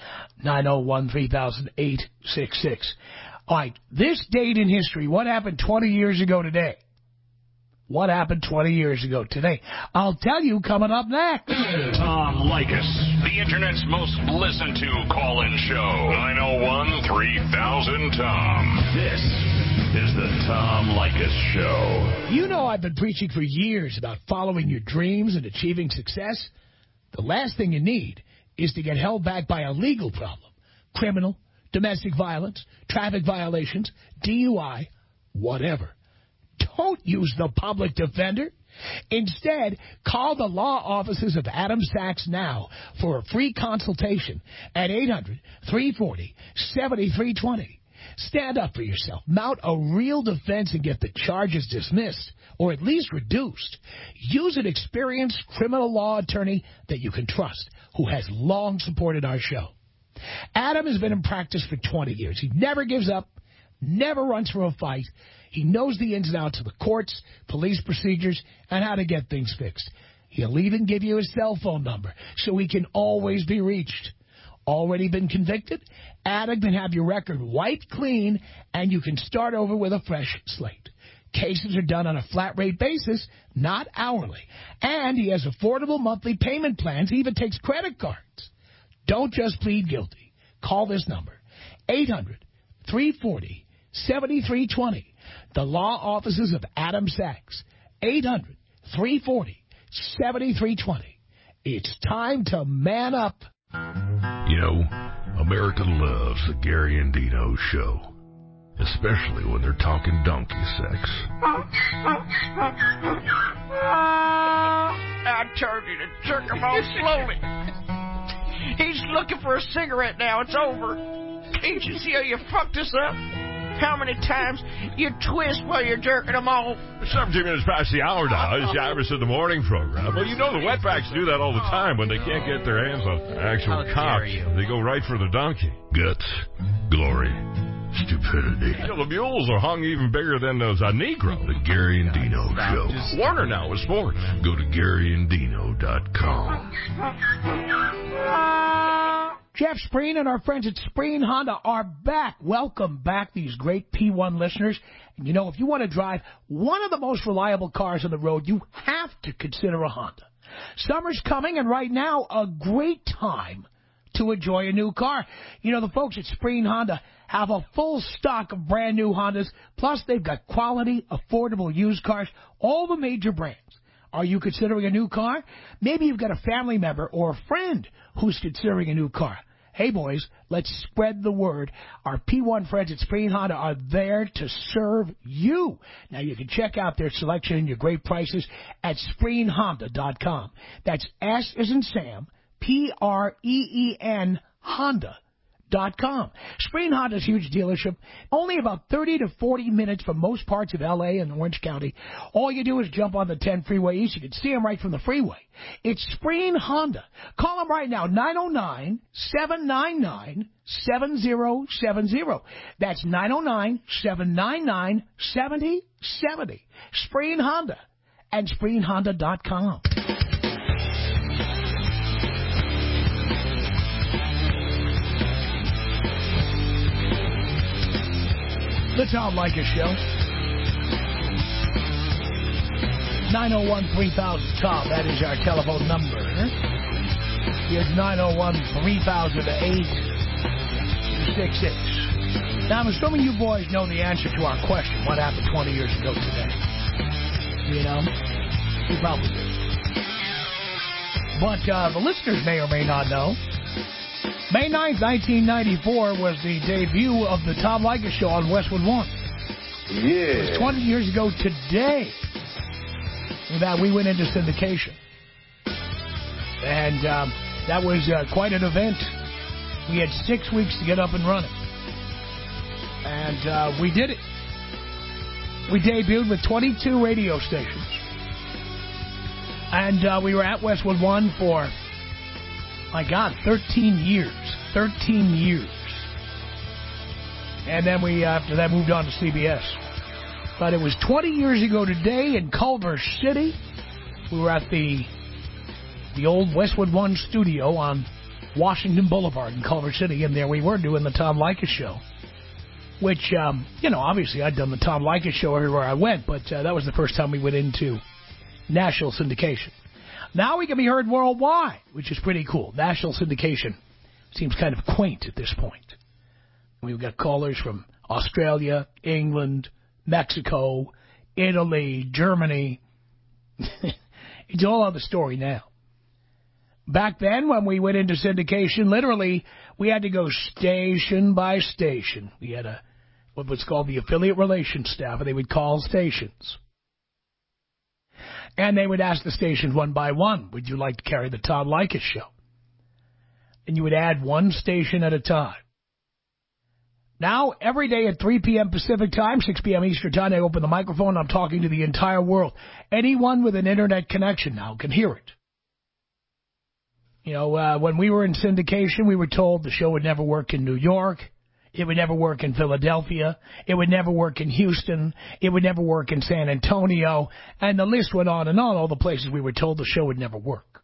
[SPEAKER 3] 901-3000-866. All right, this date in history, what happened 20 years ago today? What happened 20 years ago today? I'll tell you coming up next.
[SPEAKER 20] Tom Leykis, the Internet's most listened to call-in show. 901-3000-TOM. This is the Tom Leykis Show.
[SPEAKER 3] You know I've been preaching for years about following your dreams and achieving success. The last thing you need is to get held back by a legal problem. Criminal, domestic violence, traffic violations, DUI, whatever. Don't use the public defender. Instead, call the law offices of Adam Sachs now for a free consultation at 800-340-7320. Stand up for yourself. Mount a real defense and get the charges dismissed, or at least reduced. Use an experienced criminal law attorney that you can trust, who has long supported our show. Adam has been in practice for 20 years. He never gives up, never runs from a fight. He knows the ins and outs of the courts, police procedures, and how to get things fixed. He'll even give you his cell phone number so he can always be reached. Already been convicted? Adam can have your record wiped clean, and you can start over with a fresh slate. Cases are done on a flat rate basis, not hourly. And he has affordable monthly payment plans. He even takes credit cards. Don't just plead guilty. Call this number, 800-340-7320. The law offices of Adam Sachs, 800-340-7320. It's time to man up.
[SPEAKER 21] You know, America loves the Gary and Dino Show, especially when they're talking donkey sex.
[SPEAKER 5] I told you to jerk him off slowly. He's looking for a cigarette now. It's over. Can't you see how you fucked us up? How many times you twist while you're jerking them off?
[SPEAKER 21] 17 minutes past the hour now. It's the Iris in the Morning program. Well, you know the wetbacks do that all the time when they can't get their hands on actual cocks. They go right for the donkey. Guts, glory, stupidity. You know, the mules are hung even bigger than those Negro. The Gary and Dino Show. Warner now with sports. Go to GaryandDino.com.
[SPEAKER 3] Jeff Spreen and our friends at Spreen Honda are back. Welcome back, these great P1 listeners. And you know, if you want to drive one of the most reliable cars on the road, you have to consider a Honda. Summer's coming, and right now, a great time to enjoy a new car. You know, the folks at Spreen Honda have a full stock of brand new Hondas, plus they've got quality, affordable used cars, all the major brands. Are you considering a new car? Maybe you've got a family member or a friend who's considering a new car. Hey, boys, let's spread the word. Our P1 friends at Spreen Honda are there to serve you. Now, you can check out their selection and your great prices at SpreenHonda.com. That's S as in Sam, P-R-E-E-N, Honda.com. Spreen Honda's huge dealership, only about 30 to 40 minutes from most parts of L.A. and Orange County. All you do is jump on the 10 freeway east. You can see them right from the freeway. It's Spreen Honda. Call them right now, 909-799-7070. That's 909-799-7070. Spreen Honda and SpreenHonda.com. The Tom Leykis Show. 901-3000-TOM. That is our telephone number. It's 901-3000-866. Now, I'm assuming you boys know the answer to our question, what happened 20 years ago today. You know? You probably do. But the listeners may or may not know. May 9th, 1994 was the debut of the Tom Leykis Show on Westwood One.
[SPEAKER 18] Yeah.
[SPEAKER 3] It was 20 years ago today that we went into syndication. And that was quite an event. We had 6 weeks to get up and running. And we did it. We debuted with 22 radio stations. And we were at Westwood One for, my God, 13 years. 13 years. And then we, after that, moved on to CBS. But it was 20 years ago today in Culver City. We were at the old Westwood One studio on Washington Boulevard in Culver City. And there we were doing the Tom Leykis Show. Which, you know, obviously I'd done the Tom Leykis Show everywhere I went. But that was the first time we went into national syndication. Now we can be heard worldwide, which is pretty cool. National syndication seems kind of quaint at this point. We've got callers from Australia, England, Mexico, Italy, Germany. It's all on the story now. Back then, when we went into syndication, literally, we had to go station by station. We had what was called the affiliate relations staff, and they would call stations. And they would ask the stations one by one, would you like to carry the Tom Leykis Show? And you would add one station at a time. Now, every day at 3 p.m. Pacific time, 6 p.m. Eastern time, I open the microphone, I'm talking to the entire world. Anyone with an internet connection now can hear it. You know, when we were in syndication, we were told the show would never work in New York. It would never work in Philadelphia. It would never work in Houston. It would never work in San Antonio. And the list went on and on, all the places we were told the show would never work.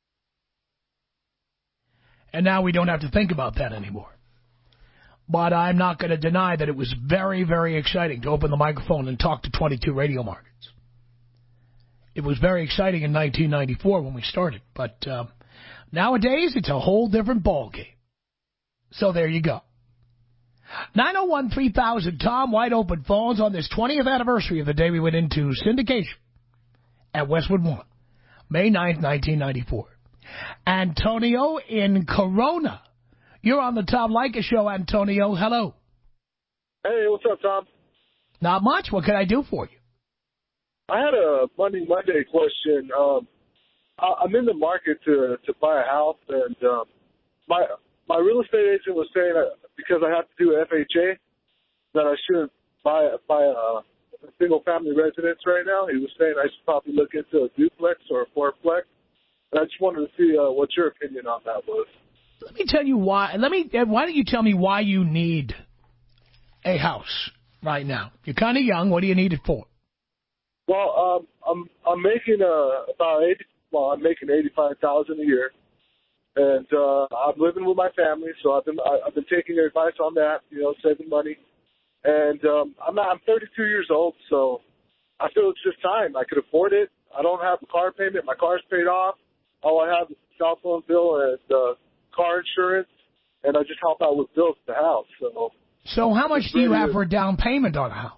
[SPEAKER 3] And now we don't have to think about that anymore. But I'm not going to deny that it was very, very exciting to open the microphone and talk to 22 radio markets. It was very exciting in 1994 when we started. But nowadays, it's a whole different ballgame. So there you go. 901-3000, Tom, wide open phones on this 20th anniversary of the day we went into syndication at Westwood One, May 9th, 1994. Antonio in Corona. You're on the Tom Leykis Show, Antonio. Hello.
[SPEAKER 6] Hey, what's up, Tom?
[SPEAKER 3] Not much. What can I do for you?
[SPEAKER 6] I had a Monday question. I'm in the market to buy a house, and my real estate agent was saying because I have to do FHA that I shouldn't buy a single-family residence right now. He was saying I should probably look into a duplex or a fourplex. And I just wanted to see what your opinion on that was.
[SPEAKER 3] Let me tell you why. Why don't you tell me why you need a house right now? You're kind of young. What do you need it for?
[SPEAKER 6] Well, I'm making I'm making $85,000 a year, and I'm living with my family. So I've been taking your advice on that. You know, saving money, and I'm 32 years old, so I feel it's just time. I could afford it. I don't have a car payment. My car's paid off. All I have is a cell phone bill and car insurance, and I just help out with bills at the house.
[SPEAKER 3] So how much do you have for a down payment on a house?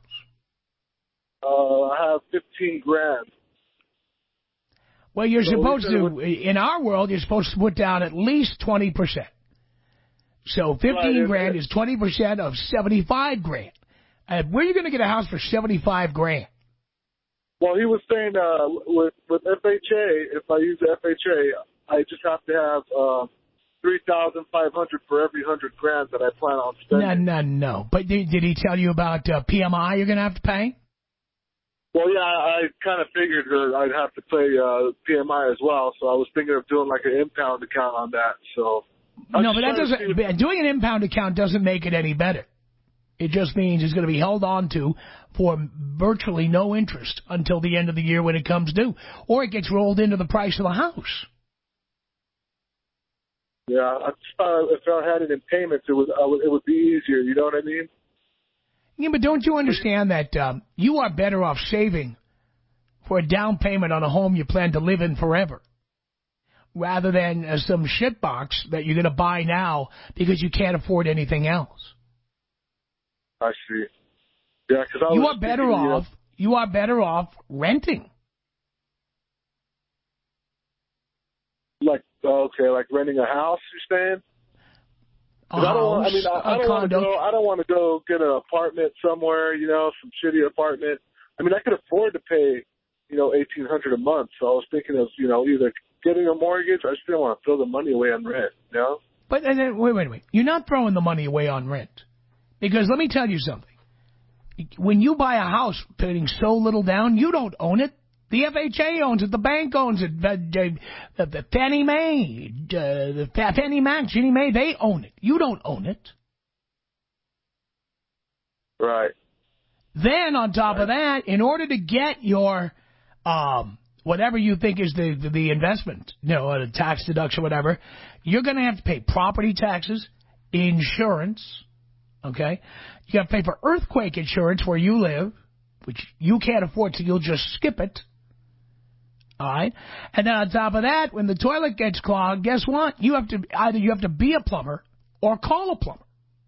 [SPEAKER 6] I have $15,000.
[SPEAKER 3] Well, you're supposed to, in our world, you're supposed to put down at least 20%. So $15,000 is 20% of $75,000. Where are you going to get a house for $75,000?
[SPEAKER 6] Well, he was saying with FHA, if I use FHA, I just have to have $3,500 for every $100,000 that I plan on spending.
[SPEAKER 3] No. But did he tell you about PMI you're going to have to pay?
[SPEAKER 6] Well, yeah, I kind of figured that I'd have to pay PMI as well, so I was thinking of doing like an impound account on that. So
[SPEAKER 3] no, but that doesn't. Doing an impound account doesn't make it any better. It just means it's going to be held on to for virtually no interest until the end of the year when it comes due, or it gets rolled into the price of the house.
[SPEAKER 6] Yeah, I just thought if I had it in payments, it would be easier. You know what I mean?
[SPEAKER 3] Yeah, but don't you understand that you are better off saving for a down payment on a home you plan to live in forever, rather than some shitbox that you're going to buy now because you can't afford anything else?
[SPEAKER 6] I see. Yeah, because
[SPEAKER 3] you are better off. You are better off renting.
[SPEAKER 6] Like renting a house. You're saying?
[SPEAKER 3] A house,
[SPEAKER 6] I don't want to go get an apartment somewhere. Some shitty apartment. I mean, I could afford to pay, $1,800 a month. So I was thinking of, either getting a mortgage. I just didn't want to throw the money away on rent.
[SPEAKER 3] But wait. You're not throwing the money away on rent, because let me tell you something. When you buy a house putting so little down, you don't own it. The FHA owns it. The bank owns it. The Fannie Mae, the Fannie Mac, Ginnie Mae, they own it. You don't own it.
[SPEAKER 6] Right.
[SPEAKER 3] Then on top of that, in order to get your whatever you think is the investment, a tax deduction, whatever, you're going to have to pay property taxes, insurance. Okay, you got to pay for earthquake insurance where you live, which you can't afford, so you'll just skip it. All right, and then on top of that, when the toilet gets clogged, guess what? You have to be a plumber or call a plumber.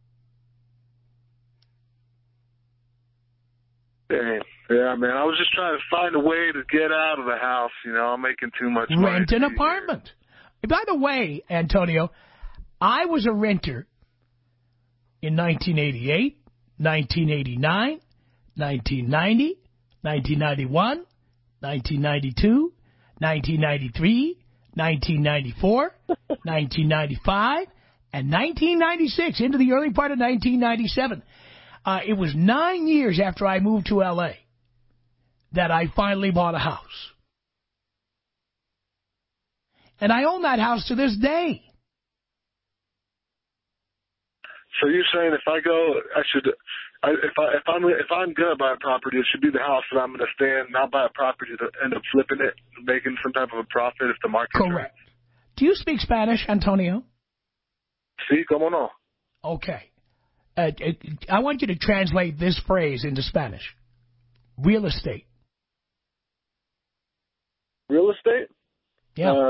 [SPEAKER 6] Dang. Yeah, man. I was just trying to find a way to get out of the house. I'm making too much money.
[SPEAKER 3] Rent an apartment. By the way, Antonio, I was a renter in 1988, 1989, 1990, 1991, 1992, 1993, 1994, 1995, and 1996, into the early part of 1997. It was 9 years after I moved to L.A. that I finally bought a house. And I own that house to this day.
[SPEAKER 6] So you're saying if I go, if I'm gonna buy a property, it should be the house that I'm gonna stay in, not buy a property to end up flipping it, making some type of a profit if the market.
[SPEAKER 3] Correct. Do you speak Spanish, Antonio?
[SPEAKER 6] Sí, cómo no.
[SPEAKER 3] Okay. I want you to translate this phrase into Spanish. Real estate.
[SPEAKER 6] Real estate?
[SPEAKER 3] Yeah.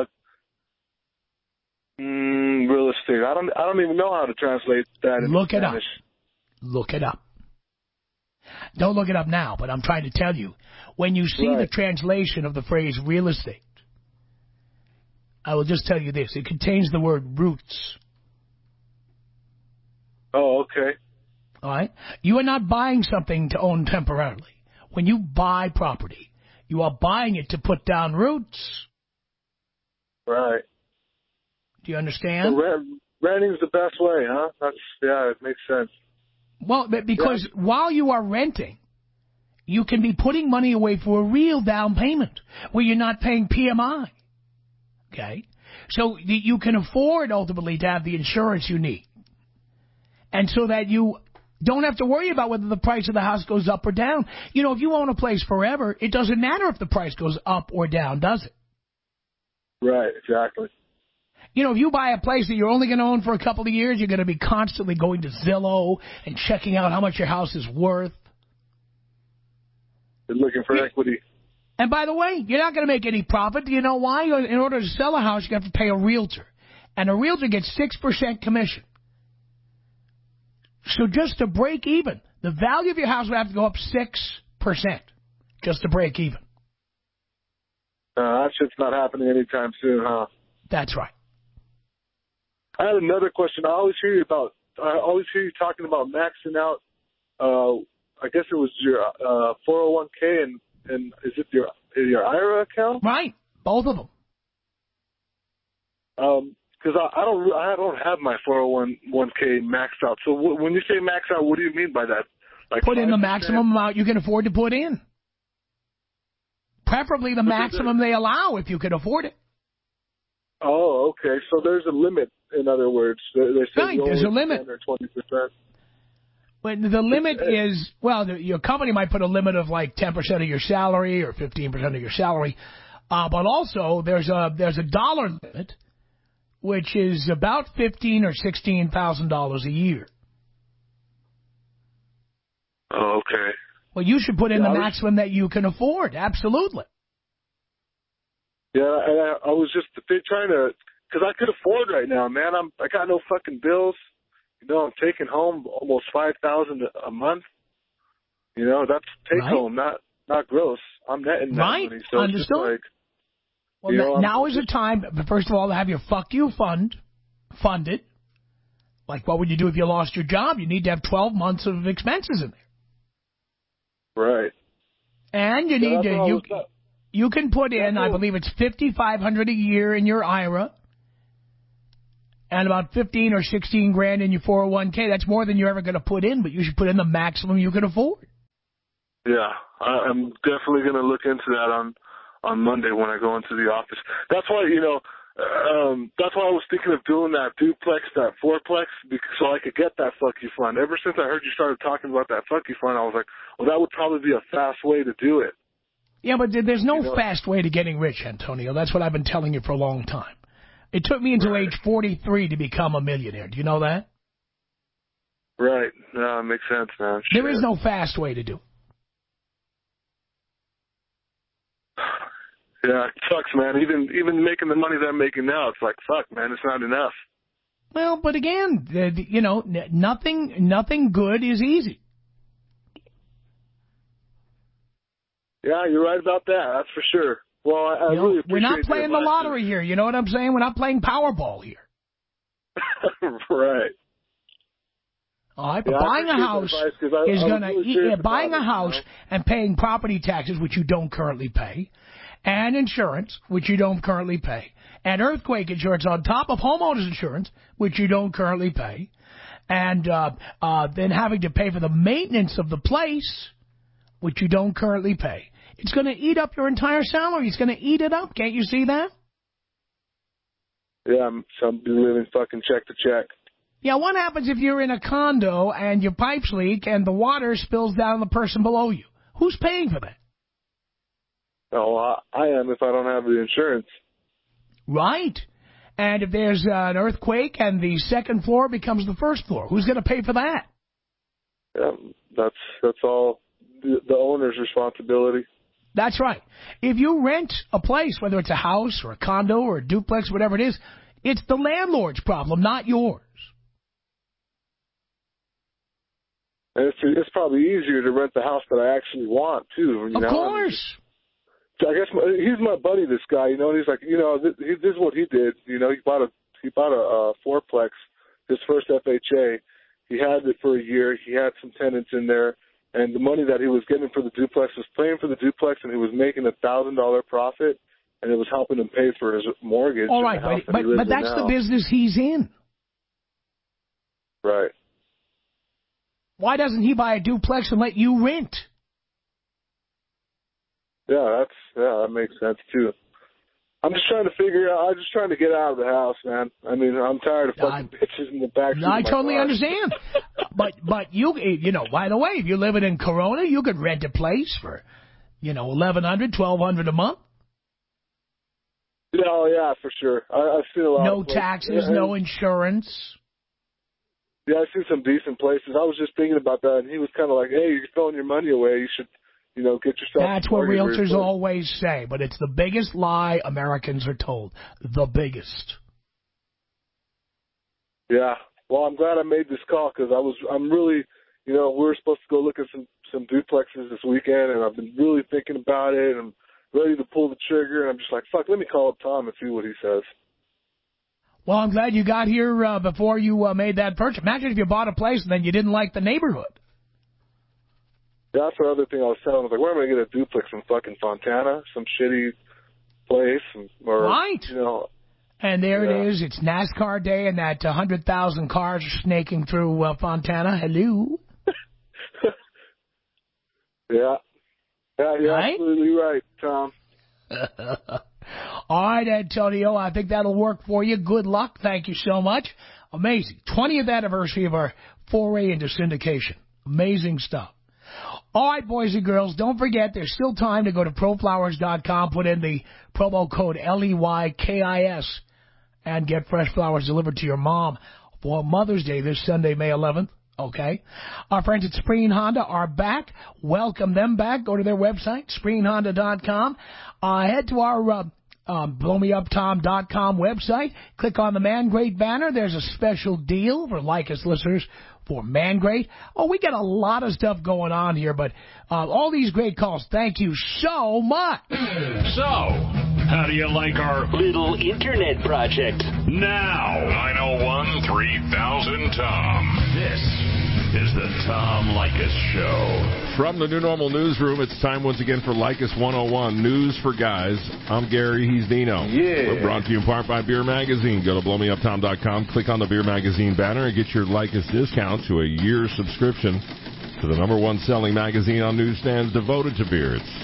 [SPEAKER 6] Real estate. I don't even know how to translate that into
[SPEAKER 3] Look
[SPEAKER 6] Spanish.
[SPEAKER 3] Look it up. Don't look it up now, but I'm trying to tell you. When you see the translation of the phrase real estate, I will just tell you this. It contains the word roots.
[SPEAKER 6] Oh, okay.
[SPEAKER 3] All right? You are not buying something to own temporarily. When you buy property, you are buying it to put down roots.
[SPEAKER 6] Right.
[SPEAKER 3] Do you understand?
[SPEAKER 6] So renting's the best way, huh? It makes sense.
[SPEAKER 3] Well, because while you are renting, you can be putting money away for a real down payment where you're not paying PMI. Okay? So you can afford ultimately to have the insurance you need. And so that you don't have to worry about whether the price of the house goes up or down. If you own a place forever, it doesn't matter if the price goes up or down, does it?
[SPEAKER 6] Right, exactly.
[SPEAKER 3] If you buy a place that you're only going to own for a couple of years, you're going to be constantly going to Zillow and checking out how much your house is worth.
[SPEAKER 6] You're looking for equity.
[SPEAKER 3] And by the way, you're not going to make any profit. Do you know why? In order to sell a house, you have to pay a realtor. And a realtor gets 6% commission. So just to break even, the value of your house would have to go up 6% just to break even.
[SPEAKER 6] That shit's not happening anytime soon, huh?
[SPEAKER 3] That's right.
[SPEAKER 6] I had another question. I always hear you talking about maxing out. I guess it was your 401k and is it your IRA account?
[SPEAKER 3] Right, both of them.
[SPEAKER 6] Because I don't have my 401k maxed out. So when you say max out, what do you mean by that? Like
[SPEAKER 3] put 5%? In the maximum amount you can afford to put in. Preferably the maximum they allow if you can afford it.
[SPEAKER 6] Oh, okay. So there's a limit, in other words. They say
[SPEAKER 3] right, there's a limit.
[SPEAKER 6] 10 or 20%.
[SPEAKER 3] But the limit is, your company might put a limit of like 10% of your salary or 15% of your salary. But also there's a dollar limit, which is about $15,000 or $16,000 a year.
[SPEAKER 6] Oh, okay.
[SPEAKER 3] Well, you should put in the maximum that you can afford. Absolutely.
[SPEAKER 6] Yeah, I was just trying to, because I could afford right now, man. I got no fucking bills. I'm taking home almost $5,000 a month. That's take home, not gross. I'm netting that money. So
[SPEAKER 3] Understood.
[SPEAKER 6] It's just like,
[SPEAKER 3] well, now is the time, first of all, to have your fuck you fund funded. Like, what would you do if you lost your job? You need to have 12 months of expenses in there.
[SPEAKER 6] Right.
[SPEAKER 3] And you need to, you can put in, I believe it's $5,500 a year in your IRA and about 15 or 16 grand in your 401k. That's more than you're ever going to put in, but you should put in the maximum you can afford.
[SPEAKER 6] Yeah, I'm definitely going to look into that on Monday when I go into the office. That's why, that's why I was thinking of doing that duplex, that fourplex, so I could get that fuck you fund. Ever since I heard you started talking about that fuck you fund, I was like, well, that would probably be a fast way to do it.
[SPEAKER 3] Yeah, but there's no fast way to getting rich, Antonio. That's what I've been telling you for a long time. It took me until age 43 to become a millionaire. Do you know that?
[SPEAKER 6] Right. No, it makes sense, man.
[SPEAKER 3] There is no fast way to do it.
[SPEAKER 6] Yeah, it sucks, man. Even making the money that I'm making now, it's like, fuck, man, it's not enough.
[SPEAKER 3] Well, but again, nothing good is easy.
[SPEAKER 6] Yeah, you're right about that. That's for sure. Well, I really appreciate
[SPEAKER 3] we're not playing the lottery here. You know what I'm saying? We're not playing Powerball here.
[SPEAKER 6] Right.
[SPEAKER 3] All right, but buying a house is going to buying a house and paying property taxes, which you don't currently pay, and insurance, which you don't currently pay, and earthquake insurance on top of homeowners insurance, which you don't currently pay, and then having to pay for the maintenance of the place, which you don't currently pay. It's going to eat up your entire salary. It's going to eat it up. Can't you see that?
[SPEAKER 6] Yeah, I'm living fucking check to check.
[SPEAKER 3] Yeah, what happens if you're in a condo and your pipes leak and the water spills down on the person below you? Who's paying for that?
[SPEAKER 6] Oh, I am if I don't have the insurance.
[SPEAKER 3] Right. And if there's an earthquake and the second floor becomes the first floor, who's going to pay for that?
[SPEAKER 6] Yeah, that's all the owner's responsibility.
[SPEAKER 3] That's right. If you rent a place, whether it's a house or a condo or a duplex, whatever it is, it's the landlord's problem, not yours.
[SPEAKER 6] And it's probably easier to rent the house that I actually want, too.
[SPEAKER 3] Of course.
[SPEAKER 6] I guess he's my buddy, this guy, and he's like, this is what he did. He bought a fourplex, his first FHA. He had it for a year. He had some tenants in there, and the money that he was getting for the duplex was paying for the duplex, and he was making $1,000 profit, and it was helping him pay for his mortgage.
[SPEAKER 3] All right, but that's the business he's in.
[SPEAKER 6] Right.
[SPEAKER 3] Why doesn't he buy a duplex and let you rent?
[SPEAKER 6] Yeah, that makes sense, too. I'm just trying to get out of the house, man. I mean, I'm tired of fucking bitches in the back.
[SPEAKER 3] I totally understand. But you by the way, if you're living in Corona, you could rent a place for, $1,100, $1,200 a month.
[SPEAKER 6] Yeah, for sure. I've seen a lot
[SPEAKER 3] No
[SPEAKER 6] of places.
[SPEAKER 3] taxes, no insurance.
[SPEAKER 6] Yeah, I've seen some decent places. I was just thinking about that, and he was kind of like, hey, you're throwing your money away. You should, get yourself...
[SPEAKER 3] That's what realtors always say, but it's the biggest lie Americans are told. The biggest.
[SPEAKER 6] Yeah. Well, I'm glad I made this call, because I'm really, we were supposed to go look at some duplexes this weekend, and I've been really thinking about it, and I'm ready to pull the trigger, and I'm just like, fuck, let me call up Tom and see what he says.
[SPEAKER 3] Well, I'm glad you got here before you made that purchase. Imagine if you bought a place and then you didn't like the neighborhood.
[SPEAKER 6] That's the other thing I was telling him. I was like, where am I going to get a duplex in fucking Fontana? Some shitty place?
[SPEAKER 3] Right. And there it is. It's NASCAR day and that 100,000 cars are snaking through Fontana. Hello.
[SPEAKER 6] Yeah. You're
[SPEAKER 3] right?
[SPEAKER 6] Absolutely right, Tom.
[SPEAKER 3] All right, Antonio, I think that'll work for you. Good luck. Thank you so much. Amazing. 20th anniversary of our foray into syndication. Amazing stuff. All right, boys and girls, don't forget there's still time to go to proflowers.com, put in the promo code LEYKIS, and get fresh flowers delivered to your mom for Mother's Day this Sunday, May 11th. Okay. Our friends at Spreen Honda are back. Welcome them back. Go to their website, SpreenHonda.com. Head to our BlowMeUpTom.com website. Click on the Man Great banner. There's a special deal for Leykis listeners for Man Great. Oh, we got a lot of stuff going on here, but all these great calls. Thank you so much.
[SPEAKER 20] So, how do you like our
[SPEAKER 9] little internet project?
[SPEAKER 20] Now, 901-3000-TOM. This is the Tom Leykis Show.
[SPEAKER 11] From the New Normal Newsroom, it's time once again for Leykis 101, News for Guys. I'm Gary, he's Dino.
[SPEAKER 18] Yeah.
[SPEAKER 11] We're brought to you in part by Beer Magazine. Go to BlowMeUpTom.com, click on the Beer Magazine banner, and get your Leykis discount to a year subscription to the #1 selling magazine on newsstands devoted to beer. It's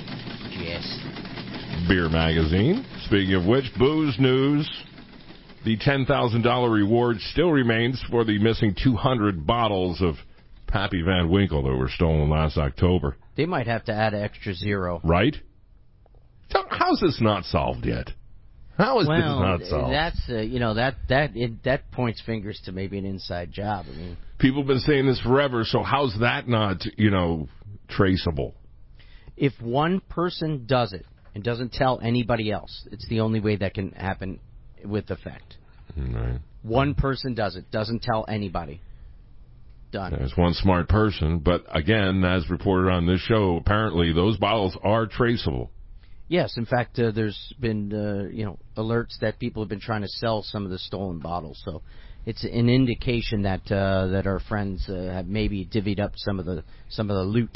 [SPEAKER 11] Beer Magazine. Speaking of which, booze news. The $10,000 reward still remains for the missing 200 bottles of Pappy Van Winkle that were stolen last October.
[SPEAKER 22] They might have to add an extra zero.
[SPEAKER 11] Right? So how's this not solved yet? How is this not solved?
[SPEAKER 22] That's that points fingers to maybe an inside job. I mean,
[SPEAKER 11] people have been saying this forever. So how's that not traceable?
[SPEAKER 22] If one person does it and doesn't tell anybody else, it's the only way that can happen with effect.
[SPEAKER 11] Right.
[SPEAKER 22] One person does it, doesn't tell anybody. Done.
[SPEAKER 11] There's one smart person, but again, as reported on this show, apparently those bottles are traceable.
[SPEAKER 22] Yes, in fact, there's been alerts that people have been trying to sell some of the stolen bottles. So it's an indication that that our friends have maybe divvied up some of the loot.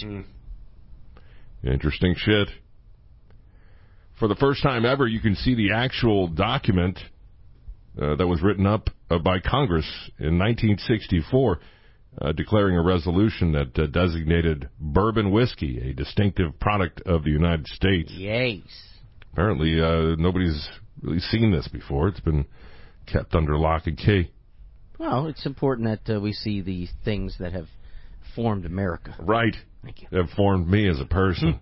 [SPEAKER 11] Interesting shit. For the first time ever, you can see the actual document that was written up by Congress in 1964. Declaring a resolution that designated bourbon whiskey a distinctive product of the United States.
[SPEAKER 22] Yes.
[SPEAKER 11] Apparently, nobody's really seen this before. It's been kept under lock and key.
[SPEAKER 22] Well, it's important that we see the things that have formed America.
[SPEAKER 11] Right.
[SPEAKER 22] Thank you.
[SPEAKER 11] Have formed me as a person.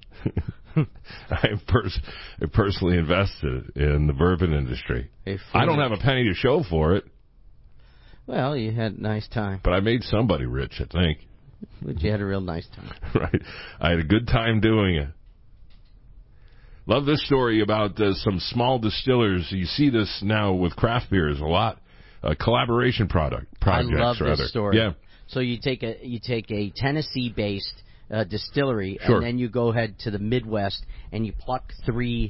[SPEAKER 11] I personally invested in the bourbon industry. I don't have a penny to show for it.
[SPEAKER 22] Well, you had a nice time.
[SPEAKER 11] But I made somebody rich, I think.
[SPEAKER 22] But you had a real nice time.
[SPEAKER 11] Right. I had a good time doing it. Love this story about some small distillers. You see this now with craft beers a lot. Collaboration projects.
[SPEAKER 22] I love this story.
[SPEAKER 11] Yeah.
[SPEAKER 22] So you take a Tennessee-based distillery,
[SPEAKER 11] sure.
[SPEAKER 22] And then you go ahead to the Midwest and you pluck three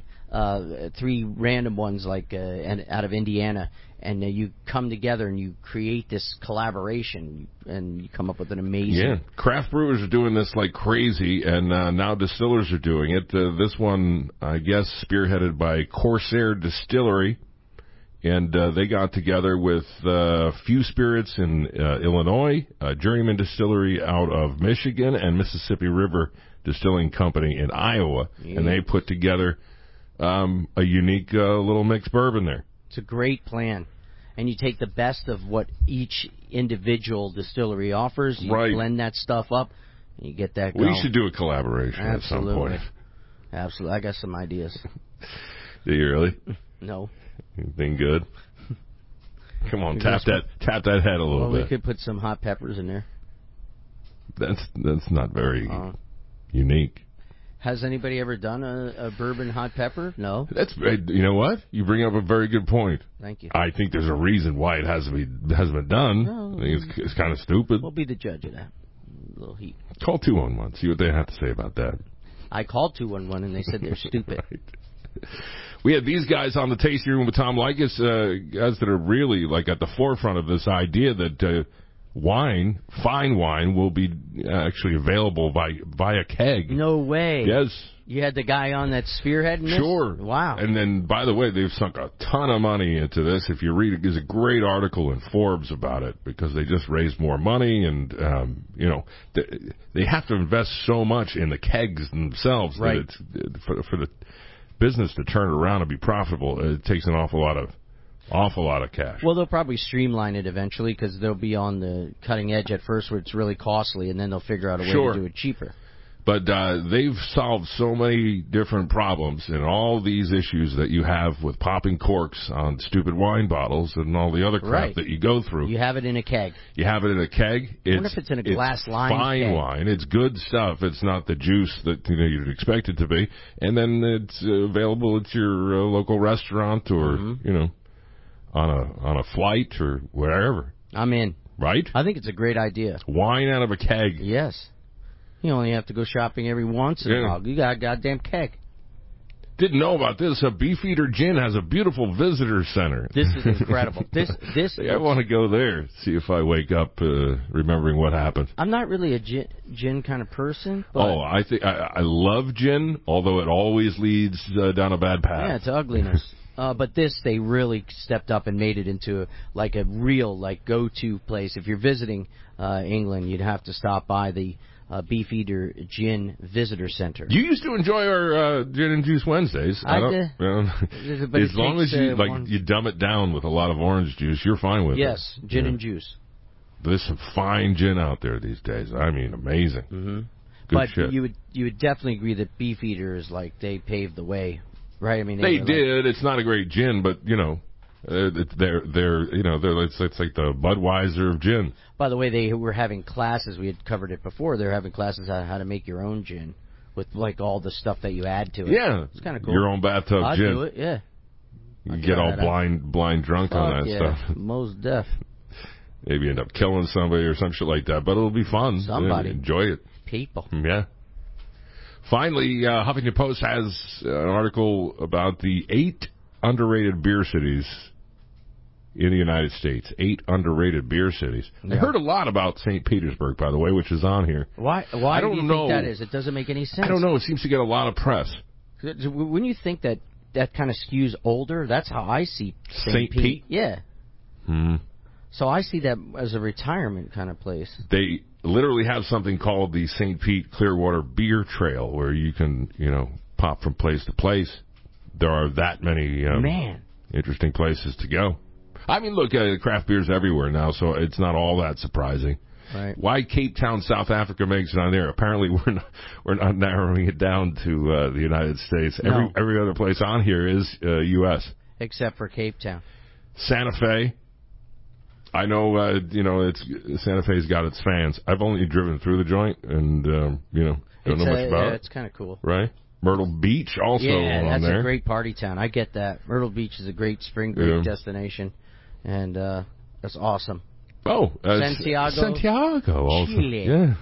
[SPEAKER 22] random ones and out of Indiana, and you come together and you create this collaboration and you come up with an amazing.
[SPEAKER 11] Yeah, craft brewers are doing this like crazy, and now distillers are doing it. This one, I guess, spearheaded by Corsair Distillery, and they got together with Few Spirits in Illinois, Journeyman Distillery out of Michigan, and Mississippi River Distilling Company in Iowa, and they put together a unique little mixed bourbon there.
[SPEAKER 22] It's a great plan. And you take the best of what each individual distillery offers, you blend that stuff up, and you get that going.
[SPEAKER 11] We should do a collaboration at some point.
[SPEAKER 22] Absolutely. I got some ideas.
[SPEAKER 11] Do you really?
[SPEAKER 22] No.
[SPEAKER 11] Anything good? Come on, tap that head a little bit.
[SPEAKER 22] We could put some hot peppers in there.
[SPEAKER 11] That's not very unique.
[SPEAKER 22] Has anybody ever done a bourbon hot pepper? No.
[SPEAKER 11] You know what? You bring up a very good point.
[SPEAKER 22] Thank you.
[SPEAKER 11] I think there's a reason why it hasn't been done.
[SPEAKER 22] No.
[SPEAKER 11] I think it's kind of stupid.
[SPEAKER 22] We'll be the judge of that. A little heat.
[SPEAKER 11] Call 211. See what they have to say about that.
[SPEAKER 22] I called 211 and they said they're stupid.
[SPEAKER 11] Right. We had these guys on the Tasting Room with Tom Leykis, guys that are really at the forefront of this idea that fine wine, will be actually available via keg.
[SPEAKER 22] No way.
[SPEAKER 11] Yes.
[SPEAKER 22] You had the guy on that spearheading this?
[SPEAKER 11] Sure.
[SPEAKER 22] Wow.
[SPEAKER 11] And then, by the way, they've sunk a ton of money into this. If you read it, there's a great article in Forbes about it because they just raised more money and, they have to invest so much in the kegs themselves that it's, for the business to turn around and be profitable, it takes an awful lot of cash.
[SPEAKER 22] Well, they'll probably streamline it eventually because they'll be on the cutting edge at first where it's really costly, and then they'll figure out a way to do it cheaper.
[SPEAKER 11] But they've solved so many different problems and all these issues that you have with popping corks on stupid wine bottles and all the other crap that you go through.
[SPEAKER 22] You have it in a keg.
[SPEAKER 11] You have it in a keg.
[SPEAKER 22] I wonder if it's in a glass line
[SPEAKER 11] fine
[SPEAKER 22] keg.
[SPEAKER 11] wine. It's good stuff. It's not the juice that you'd expect it to be. And then it's available at your local restaurant or on a flight or wherever.
[SPEAKER 22] I'm in.
[SPEAKER 11] Right?
[SPEAKER 22] I think it's a great idea.
[SPEAKER 11] Wine out of a keg.
[SPEAKER 22] Yes. You only have to go shopping every once in a while. You got a goddamn keg.
[SPEAKER 11] Didn't know about this. Beefeater Gin has a beautiful visitor center.
[SPEAKER 22] This is incredible. This.
[SPEAKER 11] I want to go there. See if I wake up remembering what happened.
[SPEAKER 22] I'm not really a gin kind of person. But
[SPEAKER 11] I think I love gin, although it always leads down a bad path.
[SPEAKER 22] Yeah, to ugliness. But they really stepped up and made it into a real go-to place. If you're visiting England, you'd have to stop by the Beefeater Gin Visitor Center.
[SPEAKER 11] You used to enjoy our Gin and Juice Wednesdays.
[SPEAKER 22] I did.
[SPEAKER 11] As long as you dumb it down with a lot of orange juice, you're fine with it.
[SPEAKER 22] Yes, gin and juice.
[SPEAKER 11] There's some fine gin out there these days. I mean, amazing.
[SPEAKER 22] Mm-hmm.
[SPEAKER 11] Good shit.
[SPEAKER 22] you would definitely agree that Beefeater is they paved the way, right? I mean,
[SPEAKER 11] they did. It's not a great gin, but it's like the Budweiser of gin.
[SPEAKER 22] By the way, they were having classes. We had covered it before. They're having classes on how to make your own gin with all the stuff that you add to it.
[SPEAKER 11] Yeah,
[SPEAKER 22] it's kind of cool.
[SPEAKER 11] Your own bathtub
[SPEAKER 22] I'd
[SPEAKER 11] gin.
[SPEAKER 22] do it. Yeah,
[SPEAKER 11] you get all blind drunk on that stuff.
[SPEAKER 22] Most def.
[SPEAKER 11] Maybe end up killing somebody or some shit like that, but it'll be fun.
[SPEAKER 22] Somebody
[SPEAKER 11] enjoy it.
[SPEAKER 22] People.
[SPEAKER 11] Yeah. Finally, Huffington Post has an article about the 8 underrated beer cities in the United States. 8 underrated beer cities. Yeah. I heard a lot about St. Petersburg, by the way, which is on here.
[SPEAKER 22] Why do you think that is? It doesn't make any sense.
[SPEAKER 11] I don't know. It seems to get a lot of press.
[SPEAKER 22] Wouldn't you think that kind of skews older? That's how I see St.
[SPEAKER 11] Pete.
[SPEAKER 22] Yeah. So I see that as a retirement kind of place.
[SPEAKER 11] They literally have something called the St. Pete Clearwater Beer Trail, where you can, pop from place to place. There are that many interesting places to go. I mean, look, craft beer's everywhere now, so it's not all that surprising.
[SPEAKER 22] Right.
[SPEAKER 11] Why Cape Town, South Africa makes it on there? Apparently, we're not narrowing it down to the United States.
[SPEAKER 22] No.
[SPEAKER 11] Every other place on here is U.S.
[SPEAKER 22] except for Cape Town.
[SPEAKER 11] Santa Fe. I know, Santa Fe's got its fans. I've only driven through the joint, and don't know much about it.
[SPEAKER 22] It's kind of cool,
[SPEAKER 11] right? Myrtle Beach also on there.
[SPEAKER 22] Yeah, that's a great party town. I get that. Myrtle Beach is a great spring break destination, and that's awesome.
[SPEAKER 11] Oh,
[SPEAKER 22] Santiago
[SPEAKER 11] also.
[SPEAKER 22] Chile.
[SPEAKER 11] Yeah.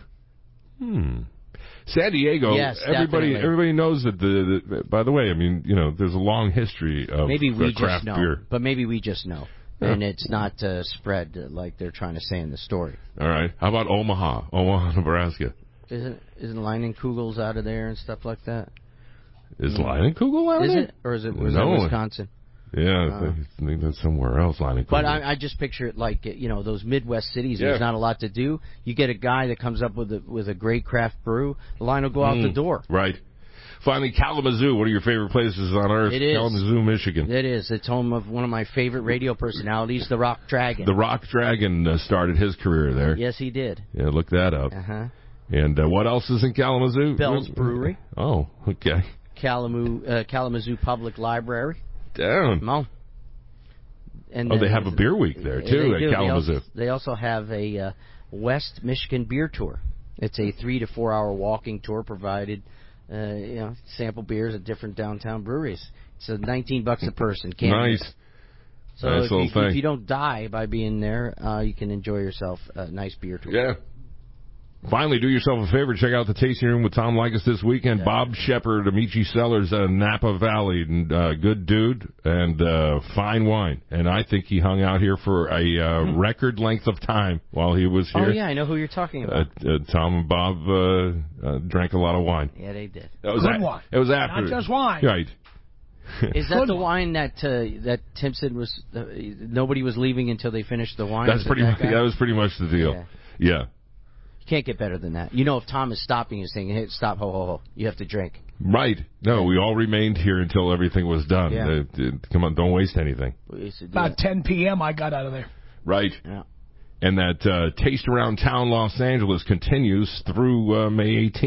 [SPEAKER 11] San Diego.
[SPEAKER 22] Yes,
[SPEAKER 11] everybody knows that. By the way, I mean, there's a long history of craft beer.
[SPEAKER 22] But maybe we just know. And it's not spread like they're trying to say in the story.
[SPEAKER 11] All right. How about Omaha, Nebraska?
[SPEAKER 22] Isn't Leinenkugel's out of there and stuff like that?
[SPEAKER 11] Is Leinenkugel out of there?
[SPEAKER 22] Is it? Or is it Wisconsin?
[SPEAKER 11] Yeah, I think that's somewhere else, Leinenkugel.
[SPEAKER 22] But I just picture it like, those Midwest cities, there's not a lot to do. You get a guy that comes up with a great craft brew, the line will go out the door.
[SPEAKER 11] Right. Finally, Kalamazoo. One of your favorite places on earth.
[SPEAKER 22] It is.
[SPEAKER 11] Kalamazoo, Michigan.
[SPEAKER 22] It is. It's home of one of my favorite radio personalities, the Rock Dragon.
[SPEAKER 11] The Rock Dragon started his career there.
[SPEAKER 22] Yes, he did.
[SPEAKER 11] Yeah, look that up.
[SPEAKER 22] Uh-huh.
[SPEAKER 11] And what else is in Kalamazoo?
[SPEAKER 22] Bell's Brewery.
[SPEAKER 11] Oh, okay.
[SPEAKER 22] Kalamazoo Public Library.
[SPEAKER 11] Down.
[SPEAKER 22] No. And
[SPEAKER 11] they have a beer week there, too, at Kalamazoo.
[SPEAKER 22] They also have a West Michigan beer tour. It's a 3 to 4 hour walking tour provided. Sample beers at different downtown breweries. It's $19 a person.
[SPEAKER 11] Nice.
[SPEAKER 22] So
[SPEAKER 11] nice
[SPEAKER 22] if you don't die by being there, you can enjoy yourself a nice beer tour.
[SPEAKER 11] Yeah. Finally, do yourself a favor. Check out the Tasting Room with Tom Likas this weekend. Yeah. Bob Shepard, Amici Cellars, Napa Valley. And, good dude and fine wine. And I think he hung out here for a record length of time while he was here.
[SPEAKER 22] Oh, yeah, I know who you're talking about.
[SPEAKER 11] Tom and Bob drank a lot of wine.
[SPEAKER 22] Yeah, they did.
[SPEAKER 11] That was
[SPEAKER 3] good wine.
[SPEAKER 11] It was after.
[SPEAKER 3] Not just wine.
[SPEAKER 11] Right.
[SPEAKER 22] Is that the wine that Tim said was nobody was leaving until they finished the wine?
[SPEAKER 11] That's pretty much. That was pretty much the deal. Yeah.
[SPEAKER 22] You can't get better than that. If Tom is stopping and saying, "Hey, stop, ho, ho, ho," you have to drink.
[SPEAKER 11] Right. No, we all remained here until everything was done.
[SPEAKER 22] Yeah.
[SPEAKER 11] Come on, don't waste anything.
[SPEAKER 3] About 10 p.m. I got out of there.
[SPEAKER 11] Right.
[SPEAKER 22] Yeah.
[SPEAKER 11] And that Taste Around Town Los Angeles continues through May 18th.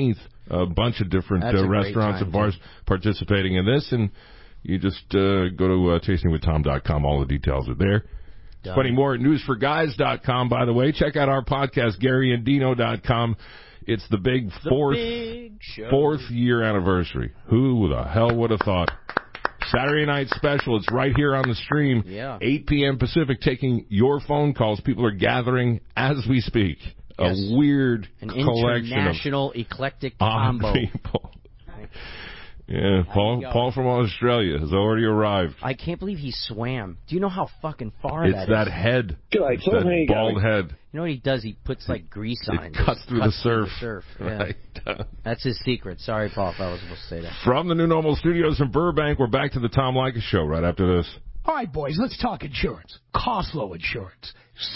[SPEAKER 11] a bunch of different
[SPEAKER 22] That's a great
[SPEAKER 11] restaurants
[SPEAKER 22] time,
[SPEAKER 11] and bars participating in this, and you just go to tastingwithtom.com. All the details are there.
[SPEAKER 22] Done.
[SPEAKER 11] Plenty more at newsforguys.com, by the way. Check out our podcast, GaryandDino.com. It's the big fourth year anniversary. Who the hell would have thought? Saturday night special. It's right here on the stream.
[SPEAKER 22] Yeah.
[SPEAKER 11] 8 p.m. Pacific, taking your phone calls. People are gathering as we speak.
[SPEAKER 22] Yes.
[SPEAKER 11] A weird
[SPEAKER 22] An
[SPEAKER 11] collection
[SPEAKER 22] international eclectic
[SPEAKER 11] odd
[SPEAKER 22] combo.
[SPEAKER 11] people. Yeah, Paul from Australia has already arrived.
[SPEAKER 22] I can't believe he swam. Do you know how fucking far
[SPEAKER 11] It's
[SPEAKER 22] that
[SPEAKER 11] that
[SPEAKER 22] is?
[SPEAKER 11] head.
[SPEAKER 13] Good.
[SPEAKER 11] It's that bald head.
[SPEAKER 22] You know what he does? He puts like grease on it.
[SPEAKER 11] Cuts through the surf.
[SPEAKER 22] Yeah.
[SPEAKER 11] Right.
[SPEAKER 22] That's his secret. Sorry, Paul, if I was supposed to say that.
[SPEAKER 11] From the New Normal Studios in Burbank, we're back to the Tom Leykis Show right after this.
[SPEAKER 3] All right, boys, let's talk insurance. Costlo Insurance.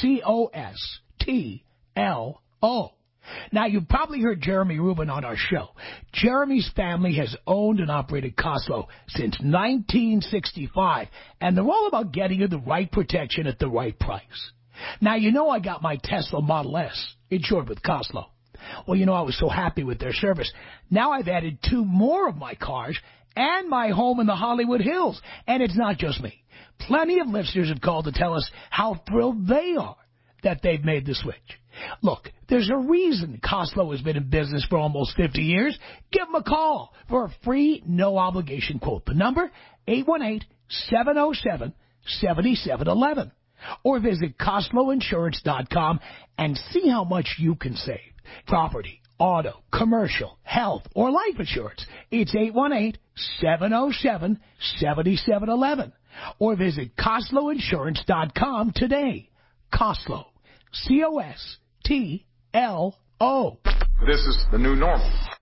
[SPEAKER 3] C-O-S-T-L-O. Now, you've probably heard Jeremy Rubin on our show. Jeremy's family has owned and operated Costlo since 1965, and they're all about getting you the right protection at the right price. Now, you know I got my Tesla Model S insured with Costlo. Well, you know, I was so happy with their service. Now I've added 2 more of my cars and my home in the Hollywood Hills. And it's not just me. Plenty of listeners have called to tell us how thrilled they are that they've made the switch. Look, there's a reason Costlo has been in business for almost 50 years. Give them a call for a free, no-obligation quote. The number, 818-707-7711. Or visit CostloInsurance.com and see how much you can save. Property, auto, commercial, health, or life insurance. It's 818-707-7711. Or visit CostloInsurance.com today. Costlo. C-O-S-T-L-O.
[SPEAKER 10] This is the new normal.